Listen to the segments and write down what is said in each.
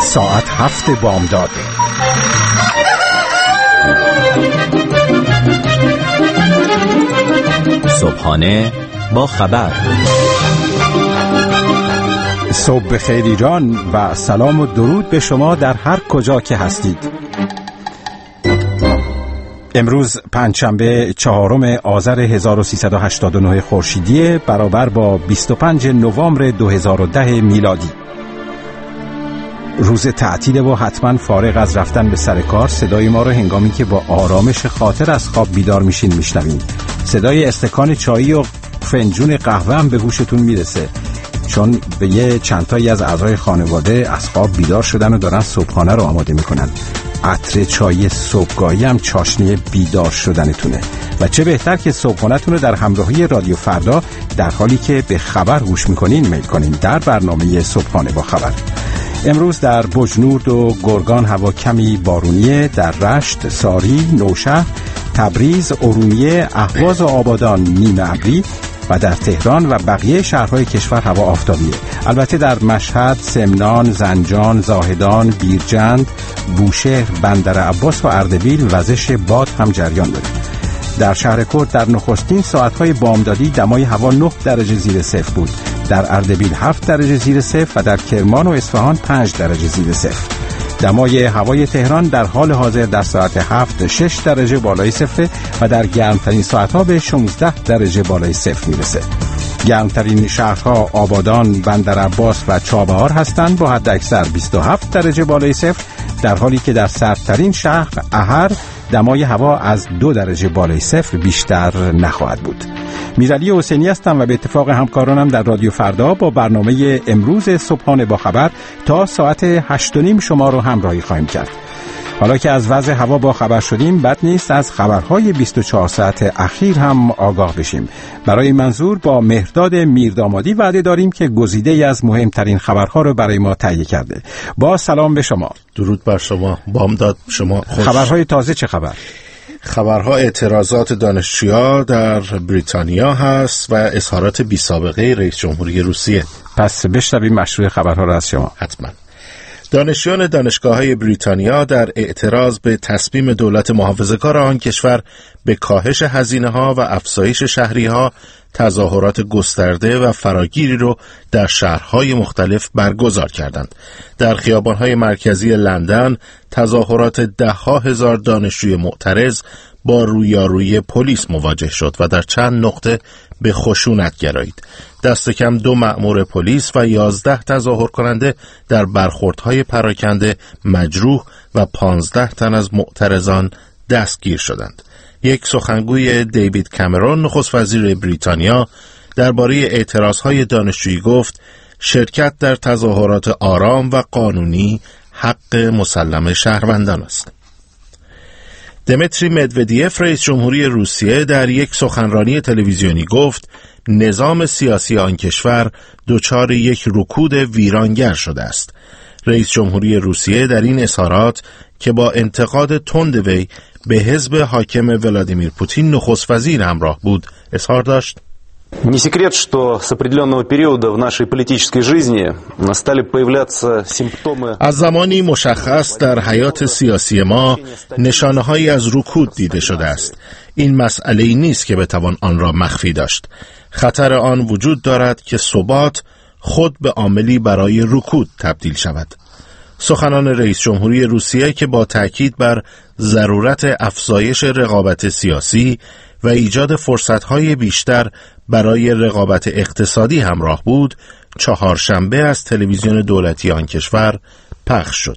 ساعت 7 بامداد. صبحانه با خبر. صبح بخیر ایران و سلام و درود به شما در هر کجا که هستید. امروز پنجشنبه 4 آذر 1389 خورشیدی برابر با 25 نوامبر 2010 میلادی. روز تعطیله و حتما فارغ از رفتن به سر کار صدای ما رو هنگامی که با آرامش خاطر از خواب بیدار میشین میشنوین. صدای استکان چایی و فنجون قهوه هم به گوشتون میرسه، چون به یه چندتایی از اعضای خانواده از خواب بیدار شدن و دارن صبحانه رو آماده میکنن. عطر چای صبحگاهی هم چاشنی بیدار شدنتونه و چه بهتر که صبحانه‌تون رو در همراهی رادیو فردا در حالی که به خبر گوش میکنین میل کنین در برنامه صبحانه با خبر. امروز در بجنورد و گرگان هوا کمی بارونیه، در رشت، ساری، نوشهر، تبریز، ارومیه، اهواز و آبادان نیمه ابری و در تهران و بقیه شهرهای کشور هوا آفتابیه. البته در مشهد، سمنان، زنجان، زاهدان، بیرجند، بوشهر، بندر عباس و اردبیل وزش باد هم جریان داره. در شهر کرد در نخستین ساعتهای بامدادی دمای هوا 9 درجه زیر صفر بود. در اردبیل 7 درجه زیر صفر و در کرمان و اصفهان 5 درجه زیر صفر. دمای هوای تهران در حال حاضر در ساعت 7 6 درجه بالای صفر و در گرمترین ساعتها به 16 درجه بالای صفر میرسه. گرمترین شهرها آبادان، بندر عباس و چابهار هستند با حد اکثر 27 درجه بالای صفر، در حالی که در سردترین شهر احر دمای هوا از 2 درجه بالای صفر بیشتر نخواهد بود. میرعلی حسینی هستم و به اتفاق همکارانم در رادیو فردا با برنامه امروز صبحانه با خبر تا ساعت 8:30 شما رو همراهی خواهیم کرد. حالا که از وضع هوا با خبر شدیم، بد نیست از خبرهای 24 ساعت اخیر هم آگاه بشیم. برای منظور با مهرداد میردامادی وعده داریم که گزیده‌ای از مهمترین خبرها رو برای ما تهیه کرده. با سلام به شما. درود بر شما. بامداد شما خوش. خبرهای تازه چه خبر؟ خبرها اعتراضات دانشجویان در بریتانیا هست و اظهارات بی سابقه رئیس جمهوری روسیه. پس بشنویم مشروع خبرها را از شما. حتما. دانشجویان دانشگاه‌های بریتانیا در اعتراض به تصمیم دولت محافظه‌کار آن کشور به کاهش هزینه‌ها و افزایش شهری‌ها تظاهرات گسترده و فراگیری رو در شهرهای مختلف برگزار کردند. در خیابان‌های مرکزی لندن تظاهرات ده‌ها هزار دانشجوی معترض با رویارویی پلیس مواجه شد و در چند نقطه به خشونت گرایید. دست کم 2 مأمور پلیس و 11 تظاهر کننده در برخوردهای پراکنده مجروح و 15 تن از معترضان دستگیر شدند. یک سخنگوی دیوید کامرون نخست وزیر بریتانیا درباره اعتراضهای دانشجویی گفت شرکت در تظاهرات آرام و قانونی حق مسلم شهروندان است. دمیتری مدودیف رئیس جمهوری روسیه در یک سخنرانی تلویزیونی گفت نظام سیاسی آن کشور دچار یک رکود ویرانگر شده است. رئیس جمهوری روسیه در این اظهارات که با انتقاد تند وی به حزب حاکم ولادیمیر پوتین نخست وزیر همراه بود اظهار داشت Не секрет, что с определенного периода в нашей политической жизни стали появляться симптомы. از زمانی مشخص در حیات سیاسی ما نشانه‌هایی از رکود دیده شده است. این مسئله‌ای نیست که بتوان آن را مخفی داشت. خطر آن وجود دارد که ثبات خود به عاملی برای رکود تبدیل شود. سخنان رئیس جمهوری روسیه که با تاکید بر ضرورت افزایش رقابت سیاسی و ایجاد فرصت‌های بیشتر برای رقابت اقتصادی همراه بود، چهارشنبه از تلویزیون دولتی آن کشور پخش شد.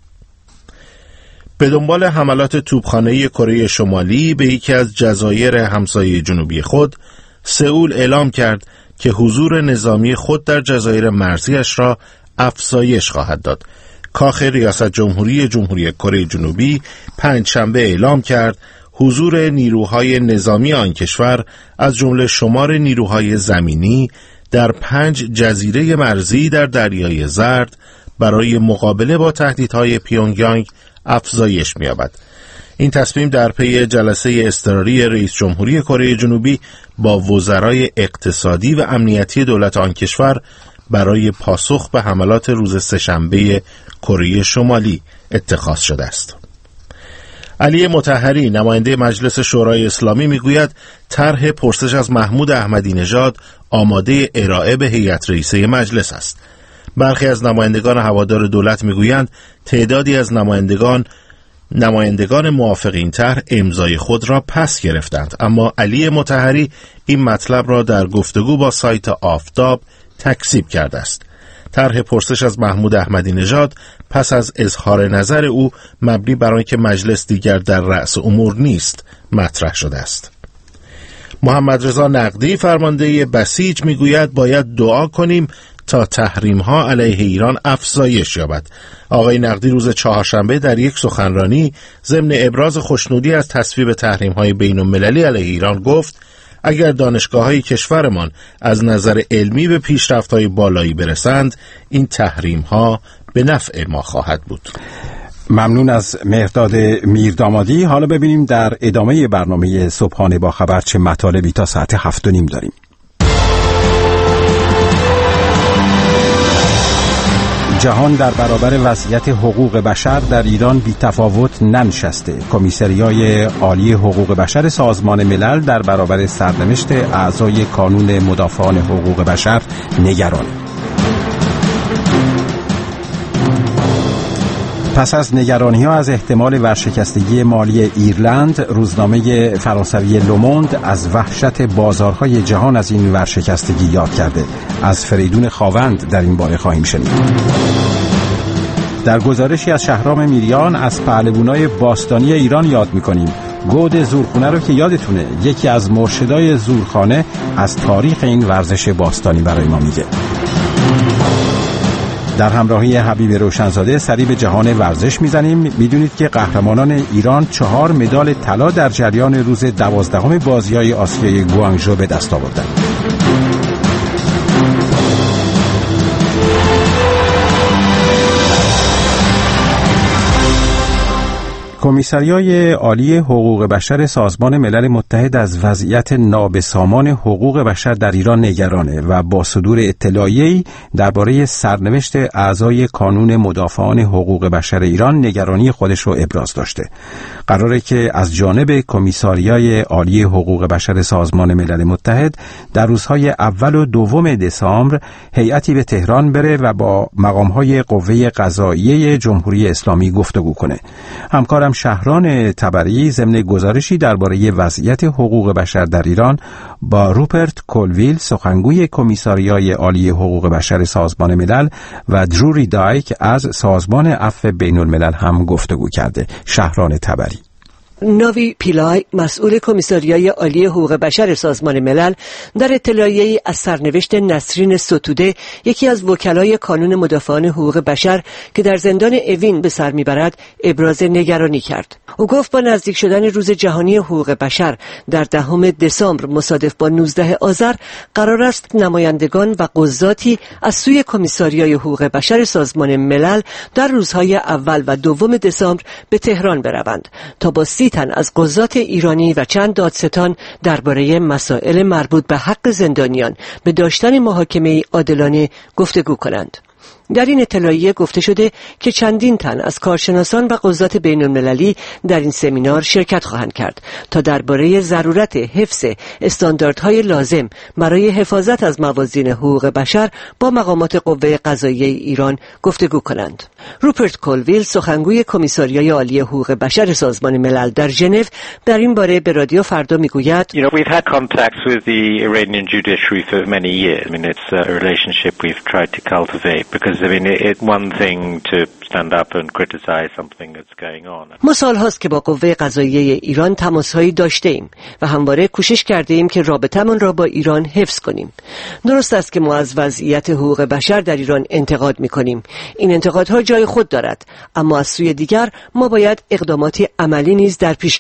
به دنبال حملات توپخانه‌ای کره شمالی به یکی از جزایر همسایه جنوبی خود، سئول اعلام کرد که حضور نظامی خود در جزایر مرزیش را افزایش خواهد داد. کاخ ریاست جمهوری جمهوری کره جنوبی پنجشنبه اعلام کرد حضور نیروهای نظامی آن کشور از جمله شمار نیروهای زمینی در 5 جزیره مرزی در دریای زرد برای مقابله با تهدیدهای پیونگیانگ افزایش می‌یابد. این تصمیم در پی جلسه اضطراری رئیس جمهوری کره جنوبی با وزرای اقتصادی و امنیتی دولت آن کشور برای پاسخ به حملات روز سه‌شنبه کره شمالی اتخاذ شده است. علی مطهری نماینده مجلس شورای اسلامی میگوید طرح پرسش از محمود احمدی نژاد آماده ارائه به هیئت رئیسه مجلس است. برخی از نمایندگان هوادار دولت میگویند تعدادی از نمایندگان موافق این طرح امضای خود را پس گرفتند، اما علی مطهری این مطلب را در گفتگو با سایت آفتاب تکذیب کرده است. طرح پرسش از محمود احمدی نژاد پس از اظهار نظر او مبنی بر آنکه مجلس دیگر در رأس امور نیست مطرح شده است. محمد رضا نقدی فرمانده بسیج میگوید باید دعا کنیم تا تحریم‌ها علیه ایران افزایش یابد. آقای نقدی روز چهارشنبه در یک سخنرانی ضمن ابراز خوشنودی از تصویب تحریم‌های بین‌المللی علیه ایران گفت اگر دانشگاه‌های کشورمان از نظر علمی به پیشرفت‌های بالایی برسند این تحریم‌ها به نفع ما خواهد بود. ممنون از مهرداد میردامادی. حالا ببینیم در ادامه برنامه صبحانه با خبر چه مطالبی تا ساعت 7:30 داریم. جهان در برابر وضعیت حقوق بشر در ایران بی تفاوت ننشسته. کمیسریای عالی حقوق بشر سازمان ملل در برابر سرنوشت اعضای کانون مدافعان حقوق بشر نگران. پس از نگرانی‌ها از احتمال ورشکستگی مالی ایرلند، روزنامه فرانسوی لوموند از وحشت بازارهای جهان از این ورشکستگی یاد کرده. از فریدون خاوند در این باره خواهیم شنید. در گزارشی از شهرام میریان از پهلوانای باستانی ایران یاد می‌کنیم. گود زورخانه رو که یادتونه، یکی از مرشدای زورخانه از تاریخ این ورزش باستانی برای ما میگه. در همراهی حبیب روشنزاده سری به جهان ورزش میزنیم. میدونید که قهرمانان ایران 4 مدال طلا در جریان روز 12 بازی‌های آسیای گوانگژو به دست آوردند. کمیسریای عالی حقوق بشر سازمان ملل متحد از وضعیت نابسامان حقوق بشر در ایران نگرانه و با صدور اطلاعیه‌ای درباره سرنوشت اعضای کانون مدافعان حقوق بشر ایران نگرانی خودش رو ابراز داشته. قراره که از جانب کمیسریای عالی حقوق بشر سازمان ملل متحد در روزهای اول و دوم دسامبر هیئتی به تهران بره و با مقام‌های قوه قضاییه جمهوری اسلامی گفتگو کنه. همکارم شهران تبری ضمن گزارشی درباره وضعیت حقوق بشر در ایران با روپرت کولویل سخنگوی کمیسریای عالی حقوق بشر سازمان ملل و دروری دایک از سازمان عفو بین الملل هم گفتگو کرده. شهران تبری. ناوی پیلای مسئول کمیسریای عالی حقوق بشر سازمان ملل در اطلاعیه‌ای از سرنوشت نسرین ستوده، یکی از وکلای کانون مدافعان حقوق بشر که در زندان اوین به سر میبرد، ابراز نگرانی کرد. او گفت با نزدیک شدن روز جهانی حقوق بشر در 10 دسامبر مصادف با 19 آذر قرار است نمایندگان و قضاتی از سوی کمیسریای حقوق بشر سازمان ملل در روزهای اول و دوم دسامبر به تهران بروند تا با 30 تن از قضات ایرانی و چند دادستان درباره مسائل مربوط به حق زندانیان به داشتن محاکمه عادلانه گفتگو کنند. در این اطلاعیه گفته شده که چندین تن از کارشناسان و قضات بین المللی در این سمینار شرکت خواهند کرد تا درباره ضرورت حفظ استانداردهای لازم برای حفاظت از موازین حقوق بشر با مقامات قوه قضاییه ایران گفتگو کنند. روپرت کولویل سخنگوی کمیسریای عالی حقوق بشر سازمان ملل در ژنو در این باره به رادیو فردا میگوید we've had contacts with the Iranian judiciary for many years. I mean it's a relationship we've tried to cultivate because it's one thing to stand up and criticize something that's going on. ما سال‌هاست که با قوه قضاییه ایران تماس‌هایی داشته‌ایم و همواره کوشش کرده‌ایم که رابطه‌مان را با ایران حفظ کنیم. درست است که ما از وضعیت حقوق بشر در ایران انتقاد می‌کنیم. این انتقادها جای خود دارد، اما از سوی دیگر ما باید اقدامات عملی نیز در پیش گیریم.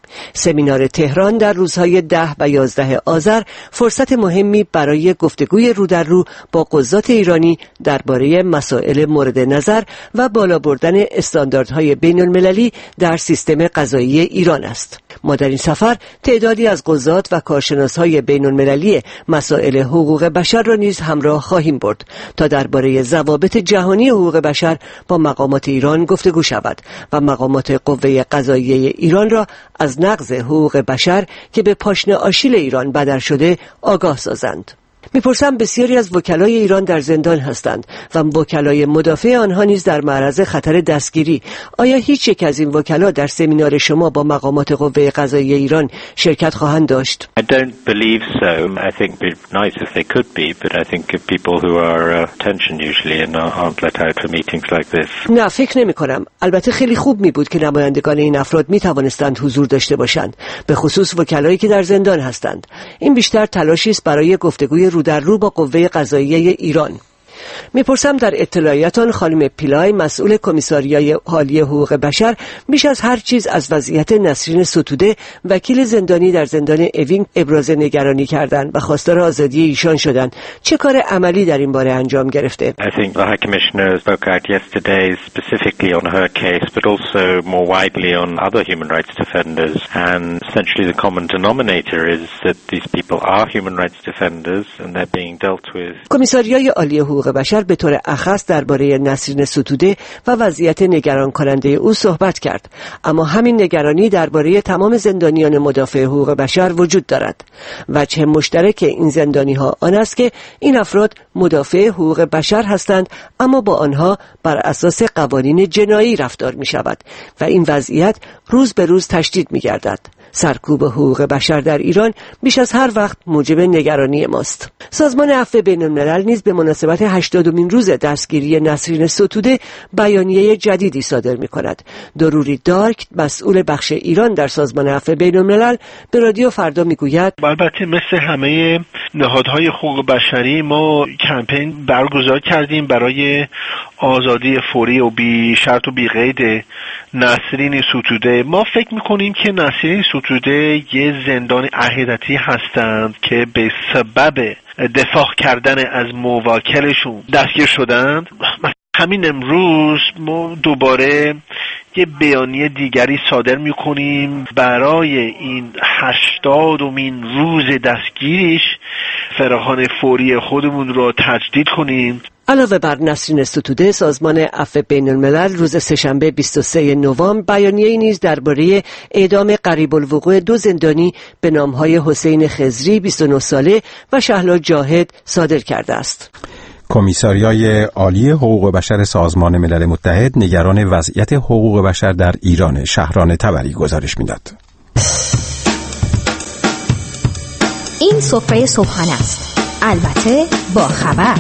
سمینار تهران در روزهای 10 و 11 آذر فرصت مهمی برای گفتگوی رو در رو با قضات ایرانی درباره مسائل مورد نظر و بالا بردن استانداردهای بین المللی در سیستم قضایی ایران است. ما در این سفر تعدادی از قضات و کارشناسهای بین المللی مسائل حقوق بشر را نیز همراه خواهیم برد تا درباره ضوابط جهانی حقوق بشر با مقامات ایران گفتگو شود و مقامات قوه قضاییه ایران را از نقض حقوق بشر که به پاشنه آشیل ایران بدر شده آگاه سازند. میپرسم بسیاری از وکلای ایران در زندان هستند و وکلای مدافع آنها نیز در معرض خطر دستگیری. آیا هیچ یک از این وکلا در سمینار شما با مقامات قوه قضاییه ایران شرکت خواهند داشت؟ I don't believe so. I think it'd be nice if they could be, but I think people who are attention usually and aren't let out for meetings like this. نه، فکر نمی کنم. البته خیلی خوب می بود که نمایندگان این افراد می توانستند حضور داشته باشند، به خصوص وکلایی که در زندان هستند. این بیشتر تلاشی است برای گفتگوی رو در رو با قوه قضاییه ایران. میپرسم در اطلاعیتان خانم پیلای مسئول کمیساریای عالی حقوق بشر بیش از هر چیز از وضعیت نسرین ستوده وکیل زندانی در زندان اوین ابراز نگرانی کردند و خواستار آزادی ایشان شدند. چه کار عملی در این باره انجام گرفته؟ I think the High Commissioner spoke out yesterday specifically on her case, but also more widely on other human rights defenders. And essentially the common denominator is that these people are human rights defenders and they're being dealt with. کمیساریای عالی حقوق بشر به طور اخص درباره نسرین ستوده و وضعیت نگران کننده او صحبت کرد، اما همین نگرانی درباره تمام زندانیان مدافع حقوق بشر وجود دارد. وجه مشترک این زندانی ها آن است که این افراد مدافع حقوق بشر هستند، اما با آنها بر اساس قوانین جنایی رفتار می شود و این وضعیت روز به روز تشدید می گردد. سرکوب حقوق بشر در ایران بیش از هر وقت موجب نگرانی ماست. سازمان عفو بین الملل نیز به مناسبت 80مین روز دستگیری نسرین ستوده بیانیه جدیدی صادر می کند. دروری دارک مسئول بخش ایران در سازمان عفو بین الملل به رادیو فردا می گوید البته مثل همه نهادهای حقوق بشری ما کمپین برگزار کردیم برای آزادی فوری و بی شرط و بی قید نسرین ستوده. ما فکر میکنیم که نسرین ستوده یه زندان عهدتی هستند که به سبب دفاع کردن از موکلشون دستگیر شدند. همین امروز ما دوباره یه بیانیه دیگری صادر میکنیم برای این 80مین روز دستگیریش فراخوان فوری خودمون رو تجدید کنیم. علاوه بر نسرین ستوده، سازمان عفو بین الملل روز سه‌شنبه 23 نوامبر بیانیه‌ای نیز درباره اعدام قریب الوقوع 2 زندانی به نام‌های حسین خضری 29 ساله و شهلا جاهد صادر کرده است. کمیساریای عالی حقوق بشر سازمان ملل متحد نگران وضعیت حقوق بشر در ایران. شهران تبری گزارش می‌داد. این سفره صبحانه است، البته با خبر.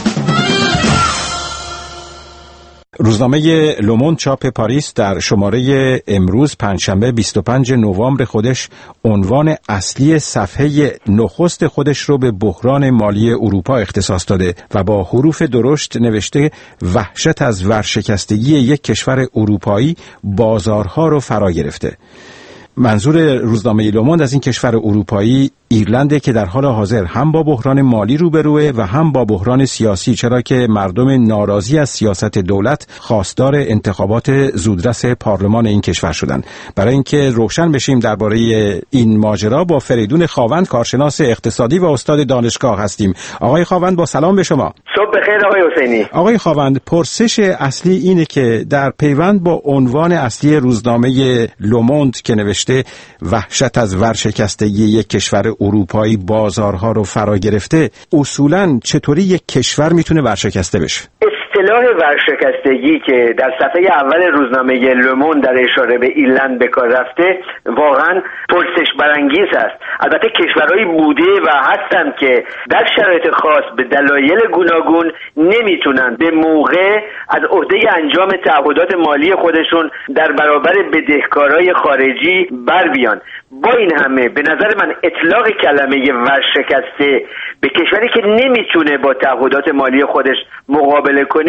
روزنامه لوموند چاپ پاریس در شماره امروز پنجشنبه 25 نوامبر خودش عنوان اصلی صفحه نخست خودش رو به بحران مالی اروپا اختصاص داده و با حروف درشت نوشته وحشت از ورشکستگی یک کشور اروپایی بازارها رو فرا گرفته. منظور روزنامه لوموند از این کشور اروپایی ایرلنده که در حال حاضر هم با بحران مالی روبروه و هم با بحران سیاسی، چرا که مردم ناراضی از سیاست دولت خواستار انتخابات زودرس پارلمان این کشور شدند. برای اینکه روشن بشیم درباره این ماجرا با فریدون خاوند، کارشناس اقتصادی و استاد دانشگاه هستیم. آقای خاوند با سلام به شما. صبح بخیر آقای حسینی. آقای خاوند، پرسش اصلی اینه که در پیوند با عنوان اصلی روزنامه لوموند که نوشته وحشت از ورشکستگی یک کشور اروپایی بازارها رو فرا گرفته، اصولاً چطوری یک کشور میتونه ورشکسته بشه؟ اصطلاح ورشکستگی که در صفحه اول روزنامه لوموند در اشاره به ایرلند به کار رفته واقعا پرسش برانگیز است. البته کشورهایی بوده و هستند که در شرایط خاص به دلایل گوناگون نمیتونن به موقع از عهده انجام تعهدات مالی خودشون در برابر بدهکارای خارجی بر بیان. با این همه به نظر من اطلاق کلمه ورشکسته به کشوری که نمیتونه با تعهدات مالی خودش مقابله کنه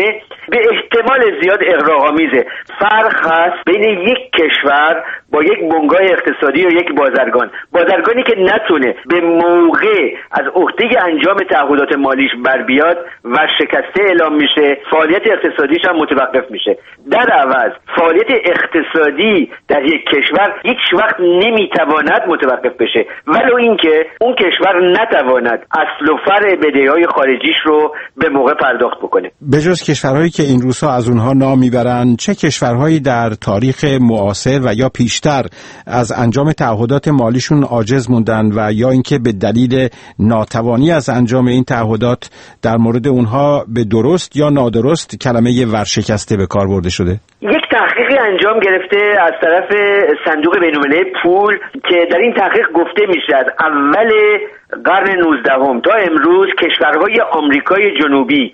به احتمال زیاد اغراق‌آمیزه. فرق هست بین یک کشور با یک بنگاه اقتصادی و یک بازرگانی که نتونه به موقع از عهده انجام تعهدات مالیش بر بیاد و شکسته اعلام میشه، فعالیت اقتصادیش هم متوقف میشه. در عوض فعالیت اقتصادی در یک کشور هیچ وقت نمیتواند متوقف بشه ولو اینکه اون کشور نتواند اصل و فرع بدهی‌های خارجیش رو به موقع پرداخت بکنه. به جز کشورهایی که این روزها از اونها نام میبرن، چه کشورهایی در تاریخ معاصر و یا پیشتر از انجام تعهدات مالیشون عاجز موندن و یا اینکه به دلیل ناتوانی از انجام این تعهدات در مورد اونها به درست یا نادرست کلمه ورشکسته به کار برده شده؟ یک تحقیقی انجام گرفته از طرف صندوق بین‌المللی پول که در این تحقیق گفته میشه از اول قرن 19 تا امروز کشورهای آمریکای جنوبی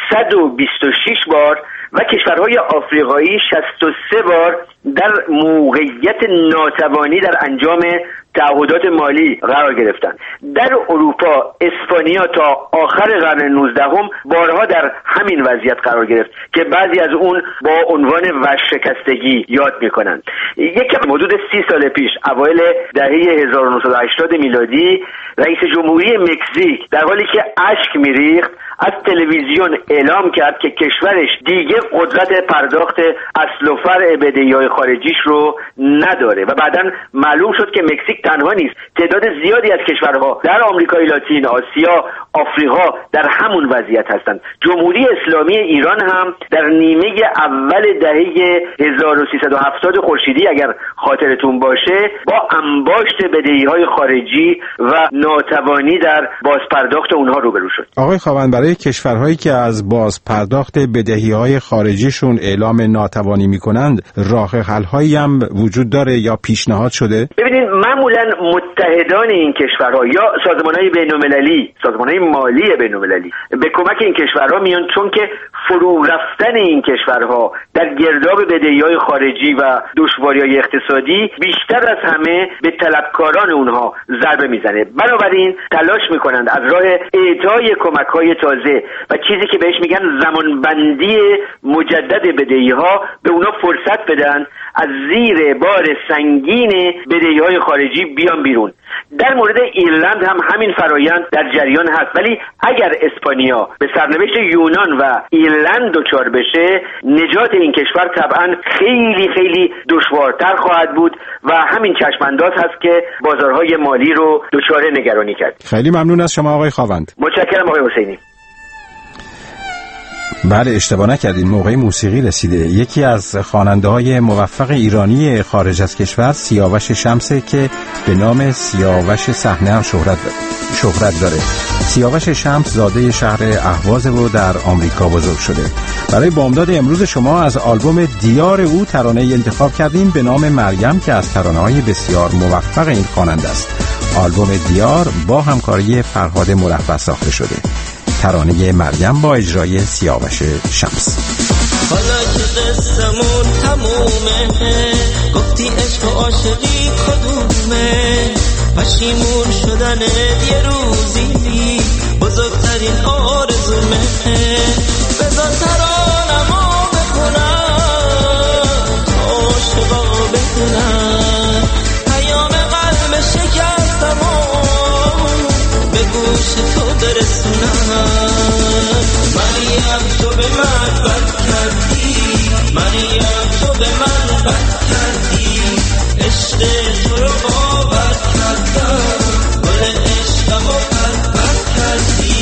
126 بار و کشورهای آفریقایی 63 بار در موقعیت ناتوانی در انجام تعهدات مالی قرار گرفتند. در اروپا اسپانیا تا آخر قرن 19 بارها در همین وضعیت قرار گرفت که بعضی از اون با عنوان ورشکستگی یاد میکنند. یک حدود 30 سال پیش اوایل دهه 1980 میلادی رئیس جمهوری مکزیک در حالی که اشک میریخت از تلویزیون اعلام کرد که کشورش دیگه قدرت پرداخت اصل و فرع بدهی‌های خارجیش رو نداره و بعداً معلوم شد که مکزیک تنها نیست، تعداد زیادی از کشورها در آمریکای لاتین، آسیا، آفریقا در همون وضعیت هستند. جمهوری اسلامی ایران هم در نیمه اول دهه 1370 خورشیدی اگر خاطرتون باشه با انباشت بدهی‌های خارجی و ناتوانی در بازپرداخت اونها روبرو شد. آقای خاوند، برای کشورهایی که از بازپرداخت بدهی‌های خارجیشون اعلام ناتوانی می‌کنند راه حل‌هایی هم وجود داره یا پیشنهاد شده؟ ببینید معمولاً متحدان این کشورها یا سازمان‌های بین‌المللی، سازمان‌های مالی بین‌المللی به کمک این کشورها میان، چون که فرو رفتن این کشورها در گرداب بدهی‌های خارجی و دشواری‌های اقتصادی بیشتر از همه به طلبکاران اونها ضربه میزنه. بنابراین تلاش میکنند از راه اعطای کمک‌های تازه و چیزی که بهش میگن زمانبندی مجدد بدهی‌ها به اونا فرصت بدن از زیر بار سنگین بدهی‌های خارجی بیان بیرون. در مورد ایرلند هم همین فرایند در جریان هست، ولی اگر اسپانیا به سرنوشت یونان و ایرلند دچار بشه نجات این کشور طبعا خیلی خیلی دشوارتر خواهد بود و همین چشمانداز هست که بازارهای مالی رو دچار نگرانی کرد. خیلی ممنون از شما آقای خاوند. متشکرم آقای حسینی. بله، اشتباه نکردین، موقع موسیقی رسیده. یکی از خواننده‌های موفق ایرانی خارج از کشور سیاوش شمسه که به نام سیاوش صحنه هم شهرت داره. سیاوش شمس زاده شهر اهواز و در آمریکا بزرگ شده. برای بامداد امروز شما از آلبوم دیار او ترانه‌ای انتخاب کردیم به نام مریم که از ترانه‌های بسیار موفق این خواننده است. آلبوم دیار با همکاری فرهاد مرفع ساخته شده. ترانه مریم با اجرای سیاوش شمس. حالا که قصمون تمومه، گفتی عشق و عاشقی کدومه، پشیمون شدن یه روزی بزرگترین آرزومه. بذار ترانمو بخونم تا عاشقا بدونم، پیام قلب شکستمو به گوش تو برسونم. مریم تو به من بد کردی، مریم تو به من بد کردی، عشق تو رو باور کردم، گل عشقمو بد کردی.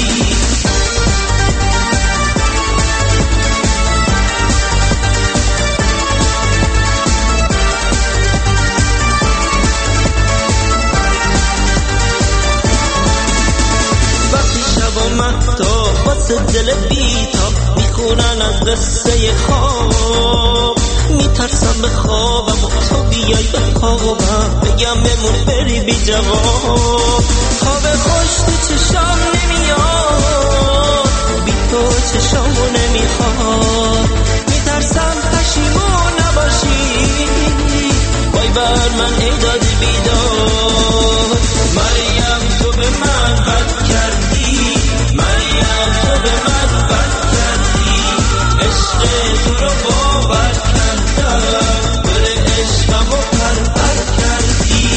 واسه دل بیتاب میخونن از قصه خواب، میترسم به خوابم و تو بیای به خوابم، بگم بمون بری بی جواب. خواب خوش تو چشام نمیاد، بی تو چشامو نمیخواد، میترسم پشیمون نباشی، وای بر من ای داد بیداد. مریم تو به من بد کردی، مریم تو به من بد کردی، عشق تو رو باور کردم، گل عشقم رو پرپر کردی.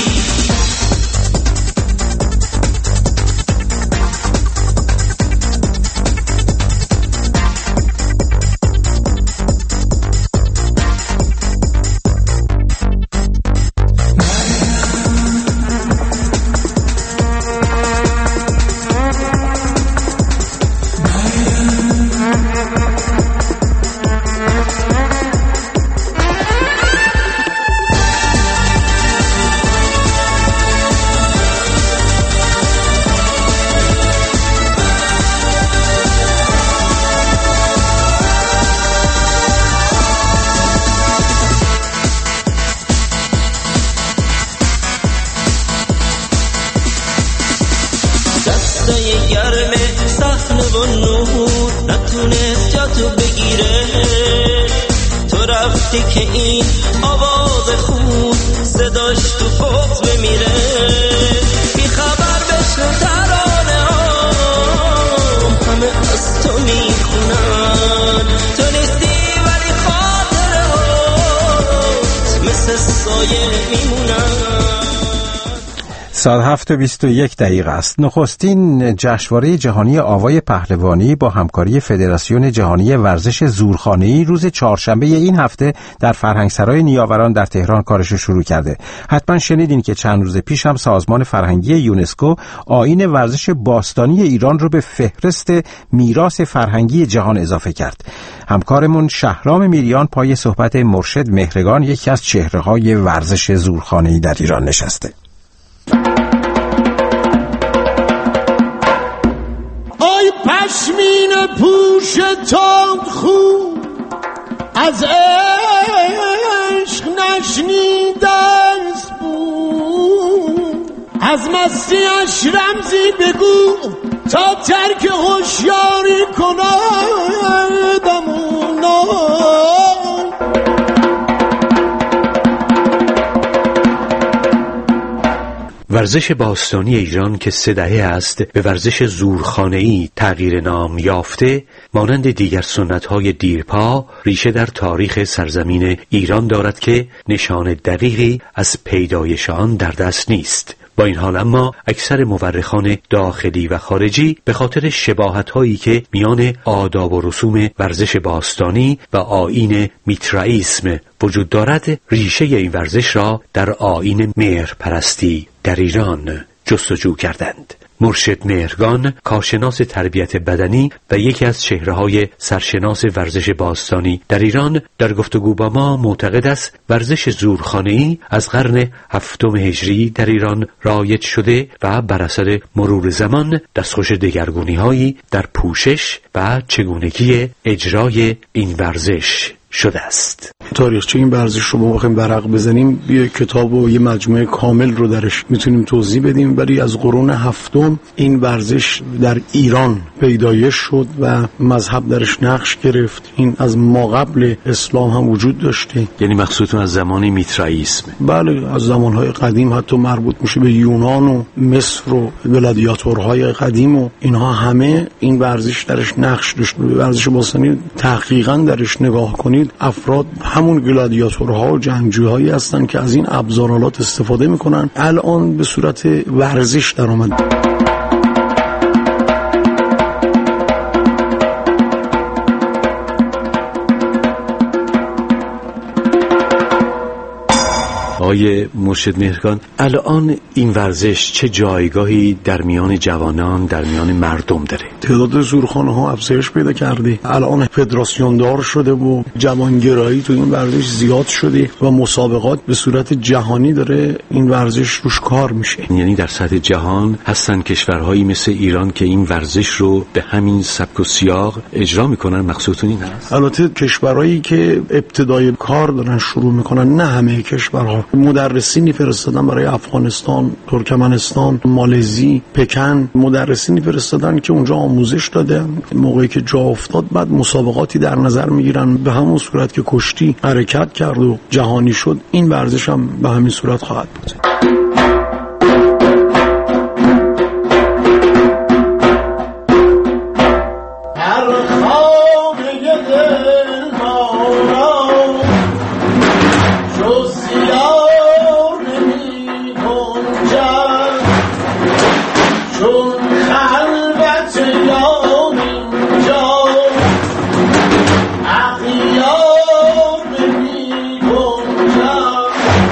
دستای گرم صحنه و نور نتونست جاتو بگیره، تو رفتی که این آواز خون صداش تو فوت بمیره. بی خبر بشنو ترانه هام همه از تو میخونن، تو نیستی ولی خاطره هات مثل سایه میمونن. ساعت 7:21 است. نخستین جشنواره جهانی آوای پهلوانی با همکاری فدراسیون جهانی ورزش زورخانه‌ای روز چهارشنبه این هفته در فرهنگسرای نیاوران در تهران کارش رو شروع کرده. حتما شنیدین که چند روز پیش هم سازمان فرهنگی یونسکو آیین ورزش باستانی ایران رو به فهرست میراث فرهنگی جهان اضافه کرد. همکارمون شهرام میریان پای صحبت مرشد مهرگان، یکی از چهره‌های ورزش زورخانه‌ای در ایران نشسته. آی پشمین پوش تند خون از عشق نشنیده است بود، از مستیش رمزی بگو تا ترک هوشیاری کندمون. ورزش باستانی ایران که 3 دهه است به ورزش زورخانه‌ای تغییر نام یافته، مانند دیگر سنت‌های دیرپا ریشه در تاریخ سرزمین ایران دارد که نشان دقیقی از پیدایش آن در دست نیست. با این حال اما اکثر مورخان داخلی و خارجی به خاطر شباهت‌هایی که میان آداب و رسوم ورزش باستانی و آیین میترائیسم وجود دارد، ریشه این ورزش را در آیین مهرپرستی در ایران جستجو کردند. مرشد مهرگان، کارشناس تربیت بدنی و یکی از چهره‌های سرشناس ورزش باستانی در ایران، در گفتگو با ما معتقد است ورزش زورخانه‌ای از قرن 7 هجری در ایران رایج شده و بر اثر مرور زمان دستخوش دگرگونی‌هایی در پوشش و چگونگی اجرای این ورزش شده است. تاریخچه این ورزش رو ما بخوایم ورق بزنیم، یه کتاب و یه مجموعه کامل رو درش میتونیم توضیح بدیم، ولی از قرون 7 این ورزش در ایران پیدایش شد و مذهب درش نقش گرفت. این از ما قبل اسلام هم وجود داشته. یعنی مقصودتون از زمان میترائیسم؟ بله، از زمانهای قدیم، حتی مربوط میشه به یونان و مصر و گلادیاتورهای قدیم و اینها، همه این ورزش درش نقش داشت. ورزش باستانی تحقیقاً درش نگاه کنید، افراد همون گلادیاتورها و جنگجوهایی هستن که از این ابزارالات استفاده میکنن. الان به صورت ورزش در آمد. آقای مرشد مهرگان، الان این ورزش چه جایگاهی در میان جوانان، در میان مردم داره؟ تعداد زورخانه ها افزایش پیدا کرده، الان فدراسیون دار شده و جوانگرایی تو این ورزش زیاد شده و مسابقات به صورت جهانی داره این ورزش روش کار میشه. یعنی در سطح جهان هستن کشورهایی مثل ایران که این ورزش رو به همین سبک و سیاق اجرا میکنن؟ مقصودتون این هست؟ البته کشورهایی که ابتدای کار دارن شروع میکنن، نه همه کشورها. مدرسینی فرستادن برای افغانستان، ترکمنستان، مالزی، پکن، مدرسینی فرستادن که اونجا آموزش دادن. موقعی که جا افتاد بعد مسابقاتی در نظر میگیرن، به همون صورت که کشتی حرکت کرد و جهانی شد، این ورزش هم به همین صورت خواهد بود. هر خواب یه چون خلوت یار اینجا اغیار نمی‌گنجد.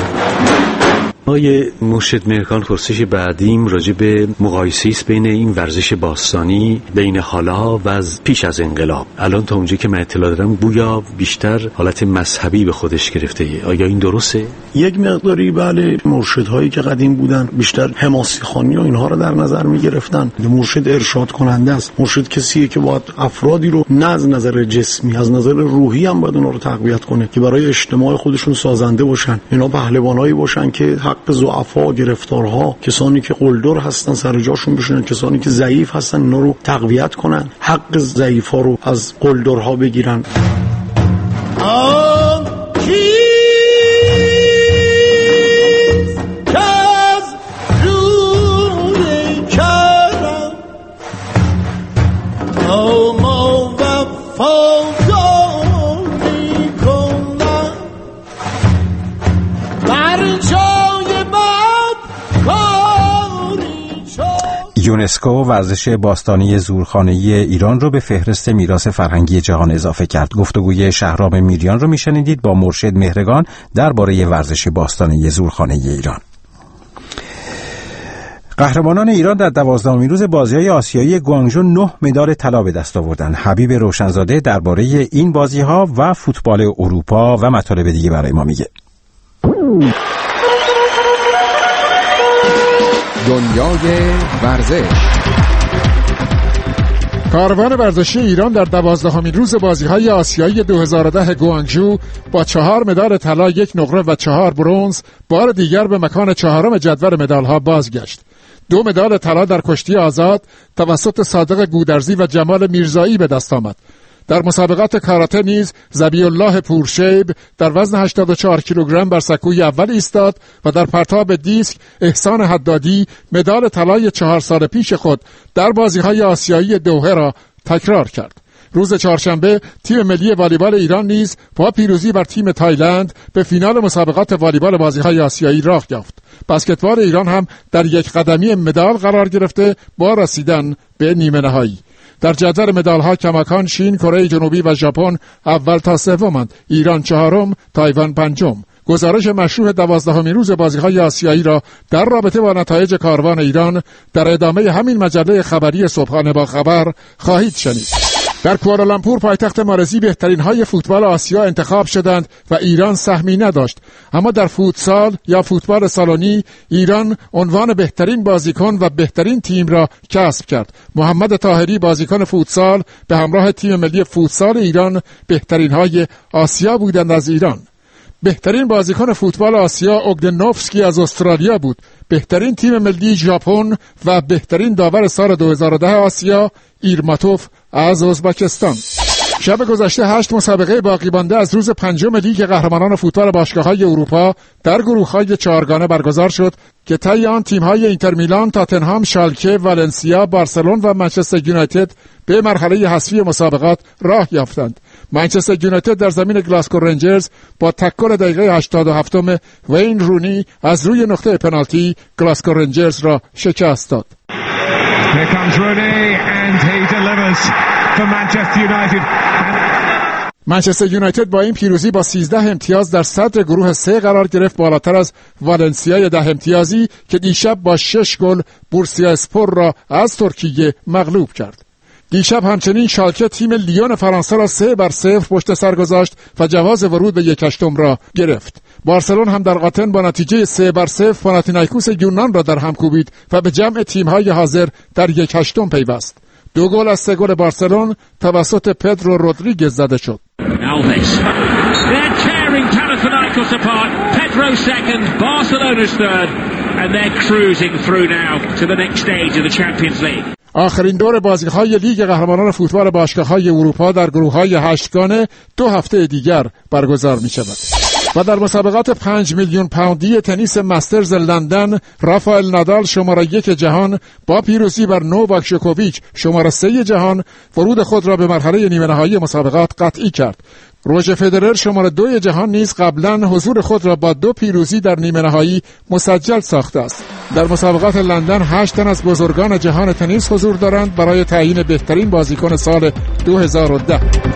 آقای مرشد مهرگان، پرسش بعدیم راجع به مقایسه است بین این ورزش باستانی بین حالا و از پیش از انقلاب. الان تا اونجایی که من اطلاع دارم گویا بیشتر حالت مذهبی به خودش گرفته. آیا این درسته؟ یک مقداری بله. مرشدهایی که قدیم بودن بیشتر حماسی خوانی و اینها رو در نظر می گرفتن. مرشد ارشاد کننده است. مرشد کسیه که باید افرادی رو نه از نظر جسمی، از نظر روحی هم باید اونها رو تقویت کنه که برای اجتماع خودشون سازنده باشن. اینا پهلوانایی باشن که حق ضعفا، گرفتارها، کسانی که قلدر هستن سر جاشون بشونن، کسانی که ضعیف هستن اینا رو تقویت کنن، حق ضعیفا رو از قلدرها بگیرن. یونسکو ورزش باستانی زورخانه‌ای ایران رو به فهرست میراث فرهنگی جهان اضافه کرد. گفتگوی شهرام میریان رو میشنیدید با مرشد مهرگان درباره ورزش باستانی زورخانه‌ای ایران. قهرمانان ایران در 12مین روز بازی‌های آسیایی گوانگژو 9 مدال طلا به دست آوردند. حبیب روشنزاده درباره این بازی‌ها و فوتبال اروپا و مطالب دیگه برای ما میگه. دنیای ورزش. کاروان ورزشی ایران در 12مین روز بازی‌های آسیایی 2010 گوانگژو با 4 مدال طلا، 1 نقره و 4 برنز بار دیگر به مکان 4م جدول مدال‌ها بازگشت. 2 مدال طلا در کشتی آزاد توسط صادق گودرزی و جمال میرزایی به دست آمد. در مسابقات کاراته نیز ذبیح الله پورشیب در وزن 84 کیلوگرم بر سکوی اول ایستاد و در پرتاب دیسک احسان حدادی مدال طلای 4 سال پیش خود در بازی‌های آسیایی دوحه را تکرار کرد. روز چهارشنبه تیم ملی والیبال ایران نیز با پیروزی بر تیم تایلند به فینال مسابقات والیبال بازی‌های آسیایی راه یافت. بسکتبال ایران هم در یک قدمی مدال قرار گرفته با رسیدن به نیمه نهایی. در جدول مدال‌ها کماکان چین، کره جنوبی و ژاپن اول تا سومند، ایران 4م، تایوان 5م. گزارش مشروع 12مین روز بازی‌های آسیایی را در رابطه با نتایج کاروان ایران در ادامه همین مجله خبری صبحانه با خبر خواهید شنید. در کوالالامپور پایتخت مالزی بهترین های فوتبال آسیا انتخاب شدند و ایران سهمی نداشت، اما در فوتسال یا فوتبال سالونی ایران عنوان بهترین بازیکن و بهترین تیم را کسب کرد. محمد طاهری بازیکن فوتسال به همراه تیم ملی فوتسال ایران بهترین های آسیا بودند. از ایران بهترین بازیکن فوتبال آسیا اوگدنوفسکی از استرالیا بود. بهترین تیم ملی ژاپن و بهترین داور سال 2010 آسیا ایرماتوف از ازبکستان. شب گذشته 8 مسابقه باقی مانده از روز 5م لیگ قهرمانان فوتبال باشگاه‌های اروپا در گروه‌های 4گانه برگزار شد که طی آن تیم‌های اینتر میلان، تاتنهام، شالکه، والنسیا، بارسلون و منچستر یونایتد به مرحله حذفی مسابقات راه یافتند. منچستر یونایتد در زمین گلاسکو رنجرز با تکل دقیقه 87 وین رونی از روی نقطه پنالتی گلاسکو رنجرز را شکست داد. Here comes Rooney and he delivers for Manchester United. منچستر یونایتد با این پیروزی با 13 امتیاز در صدر گروه 3 قرار گرفت، بالاتر از والنسیای 10 امتیازی که دیشب با 6 گل بورسیاسپور را از ترکیه مغلوب کرد. دیشب همچنین شالکه تیم لیون فرانسه را 3-0 پشت سر گذاشت و جواز ورود به 1/8 را گرفت. بارسلون هم در آتن با نتیجه 3-0 پاناتینایکوس یونان را در هم کوبید و به جمع تیم‌های حاضر در 1/8 پیوست. 2 گل از 3 گل بارسلون توسط پدرو رودریگز زده شد. آخرین دور بازی‌های لیگ قهرمانان فوتبال باشگاه‌های اروپا در گروه‌های 8گانه 2 هفته دیگر برگزار می‌شود. و در مسابقات 5 میلیون پوندی تنیس مسترز لندن، رافائل نادال شماره 1 جهان با پیروزی بر نوواک جوکوویچ شماره 3 جهان ورود خود را به مرحله نیمه نهایی مسابقات قطعی کرد. روژر فدرر شماره 2 جهان نیز قبلا حضور خود را با 2 پیروزی در نیمه نهایی مسجل ساخته است. در مسابقات لندن 8 تن از بزرگان جهان تنیس حضور دارند برای تعیین بهترین بازیکن سال 2010.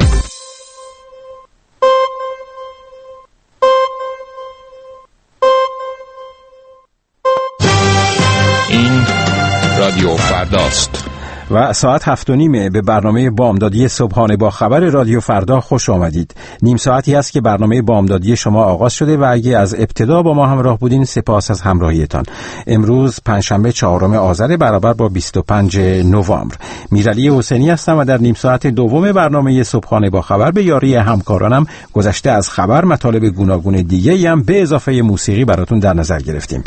این رادیو فرداست و ساعت 7:30 به برنامه بامدادی صبحانه با خبر رادیو فردا خوش آمدید. نیم ساعتی است که برنامه بامدادی شما آغاز شده و اگه از ابتدا با ما همراه بودین سپاس از همراهیتان. امروز پنجشنبه 4 آذر برابر با 25 نوامبر. میرعلی حسینی هستم و در نیم ساعت دوم برنامه صبحانه با خبر به یاری همکارانم گذشته از خبر مطالب گوناگون دیگه‌ای هم به اضافه موسیقی براتون در نظر گرفتیم.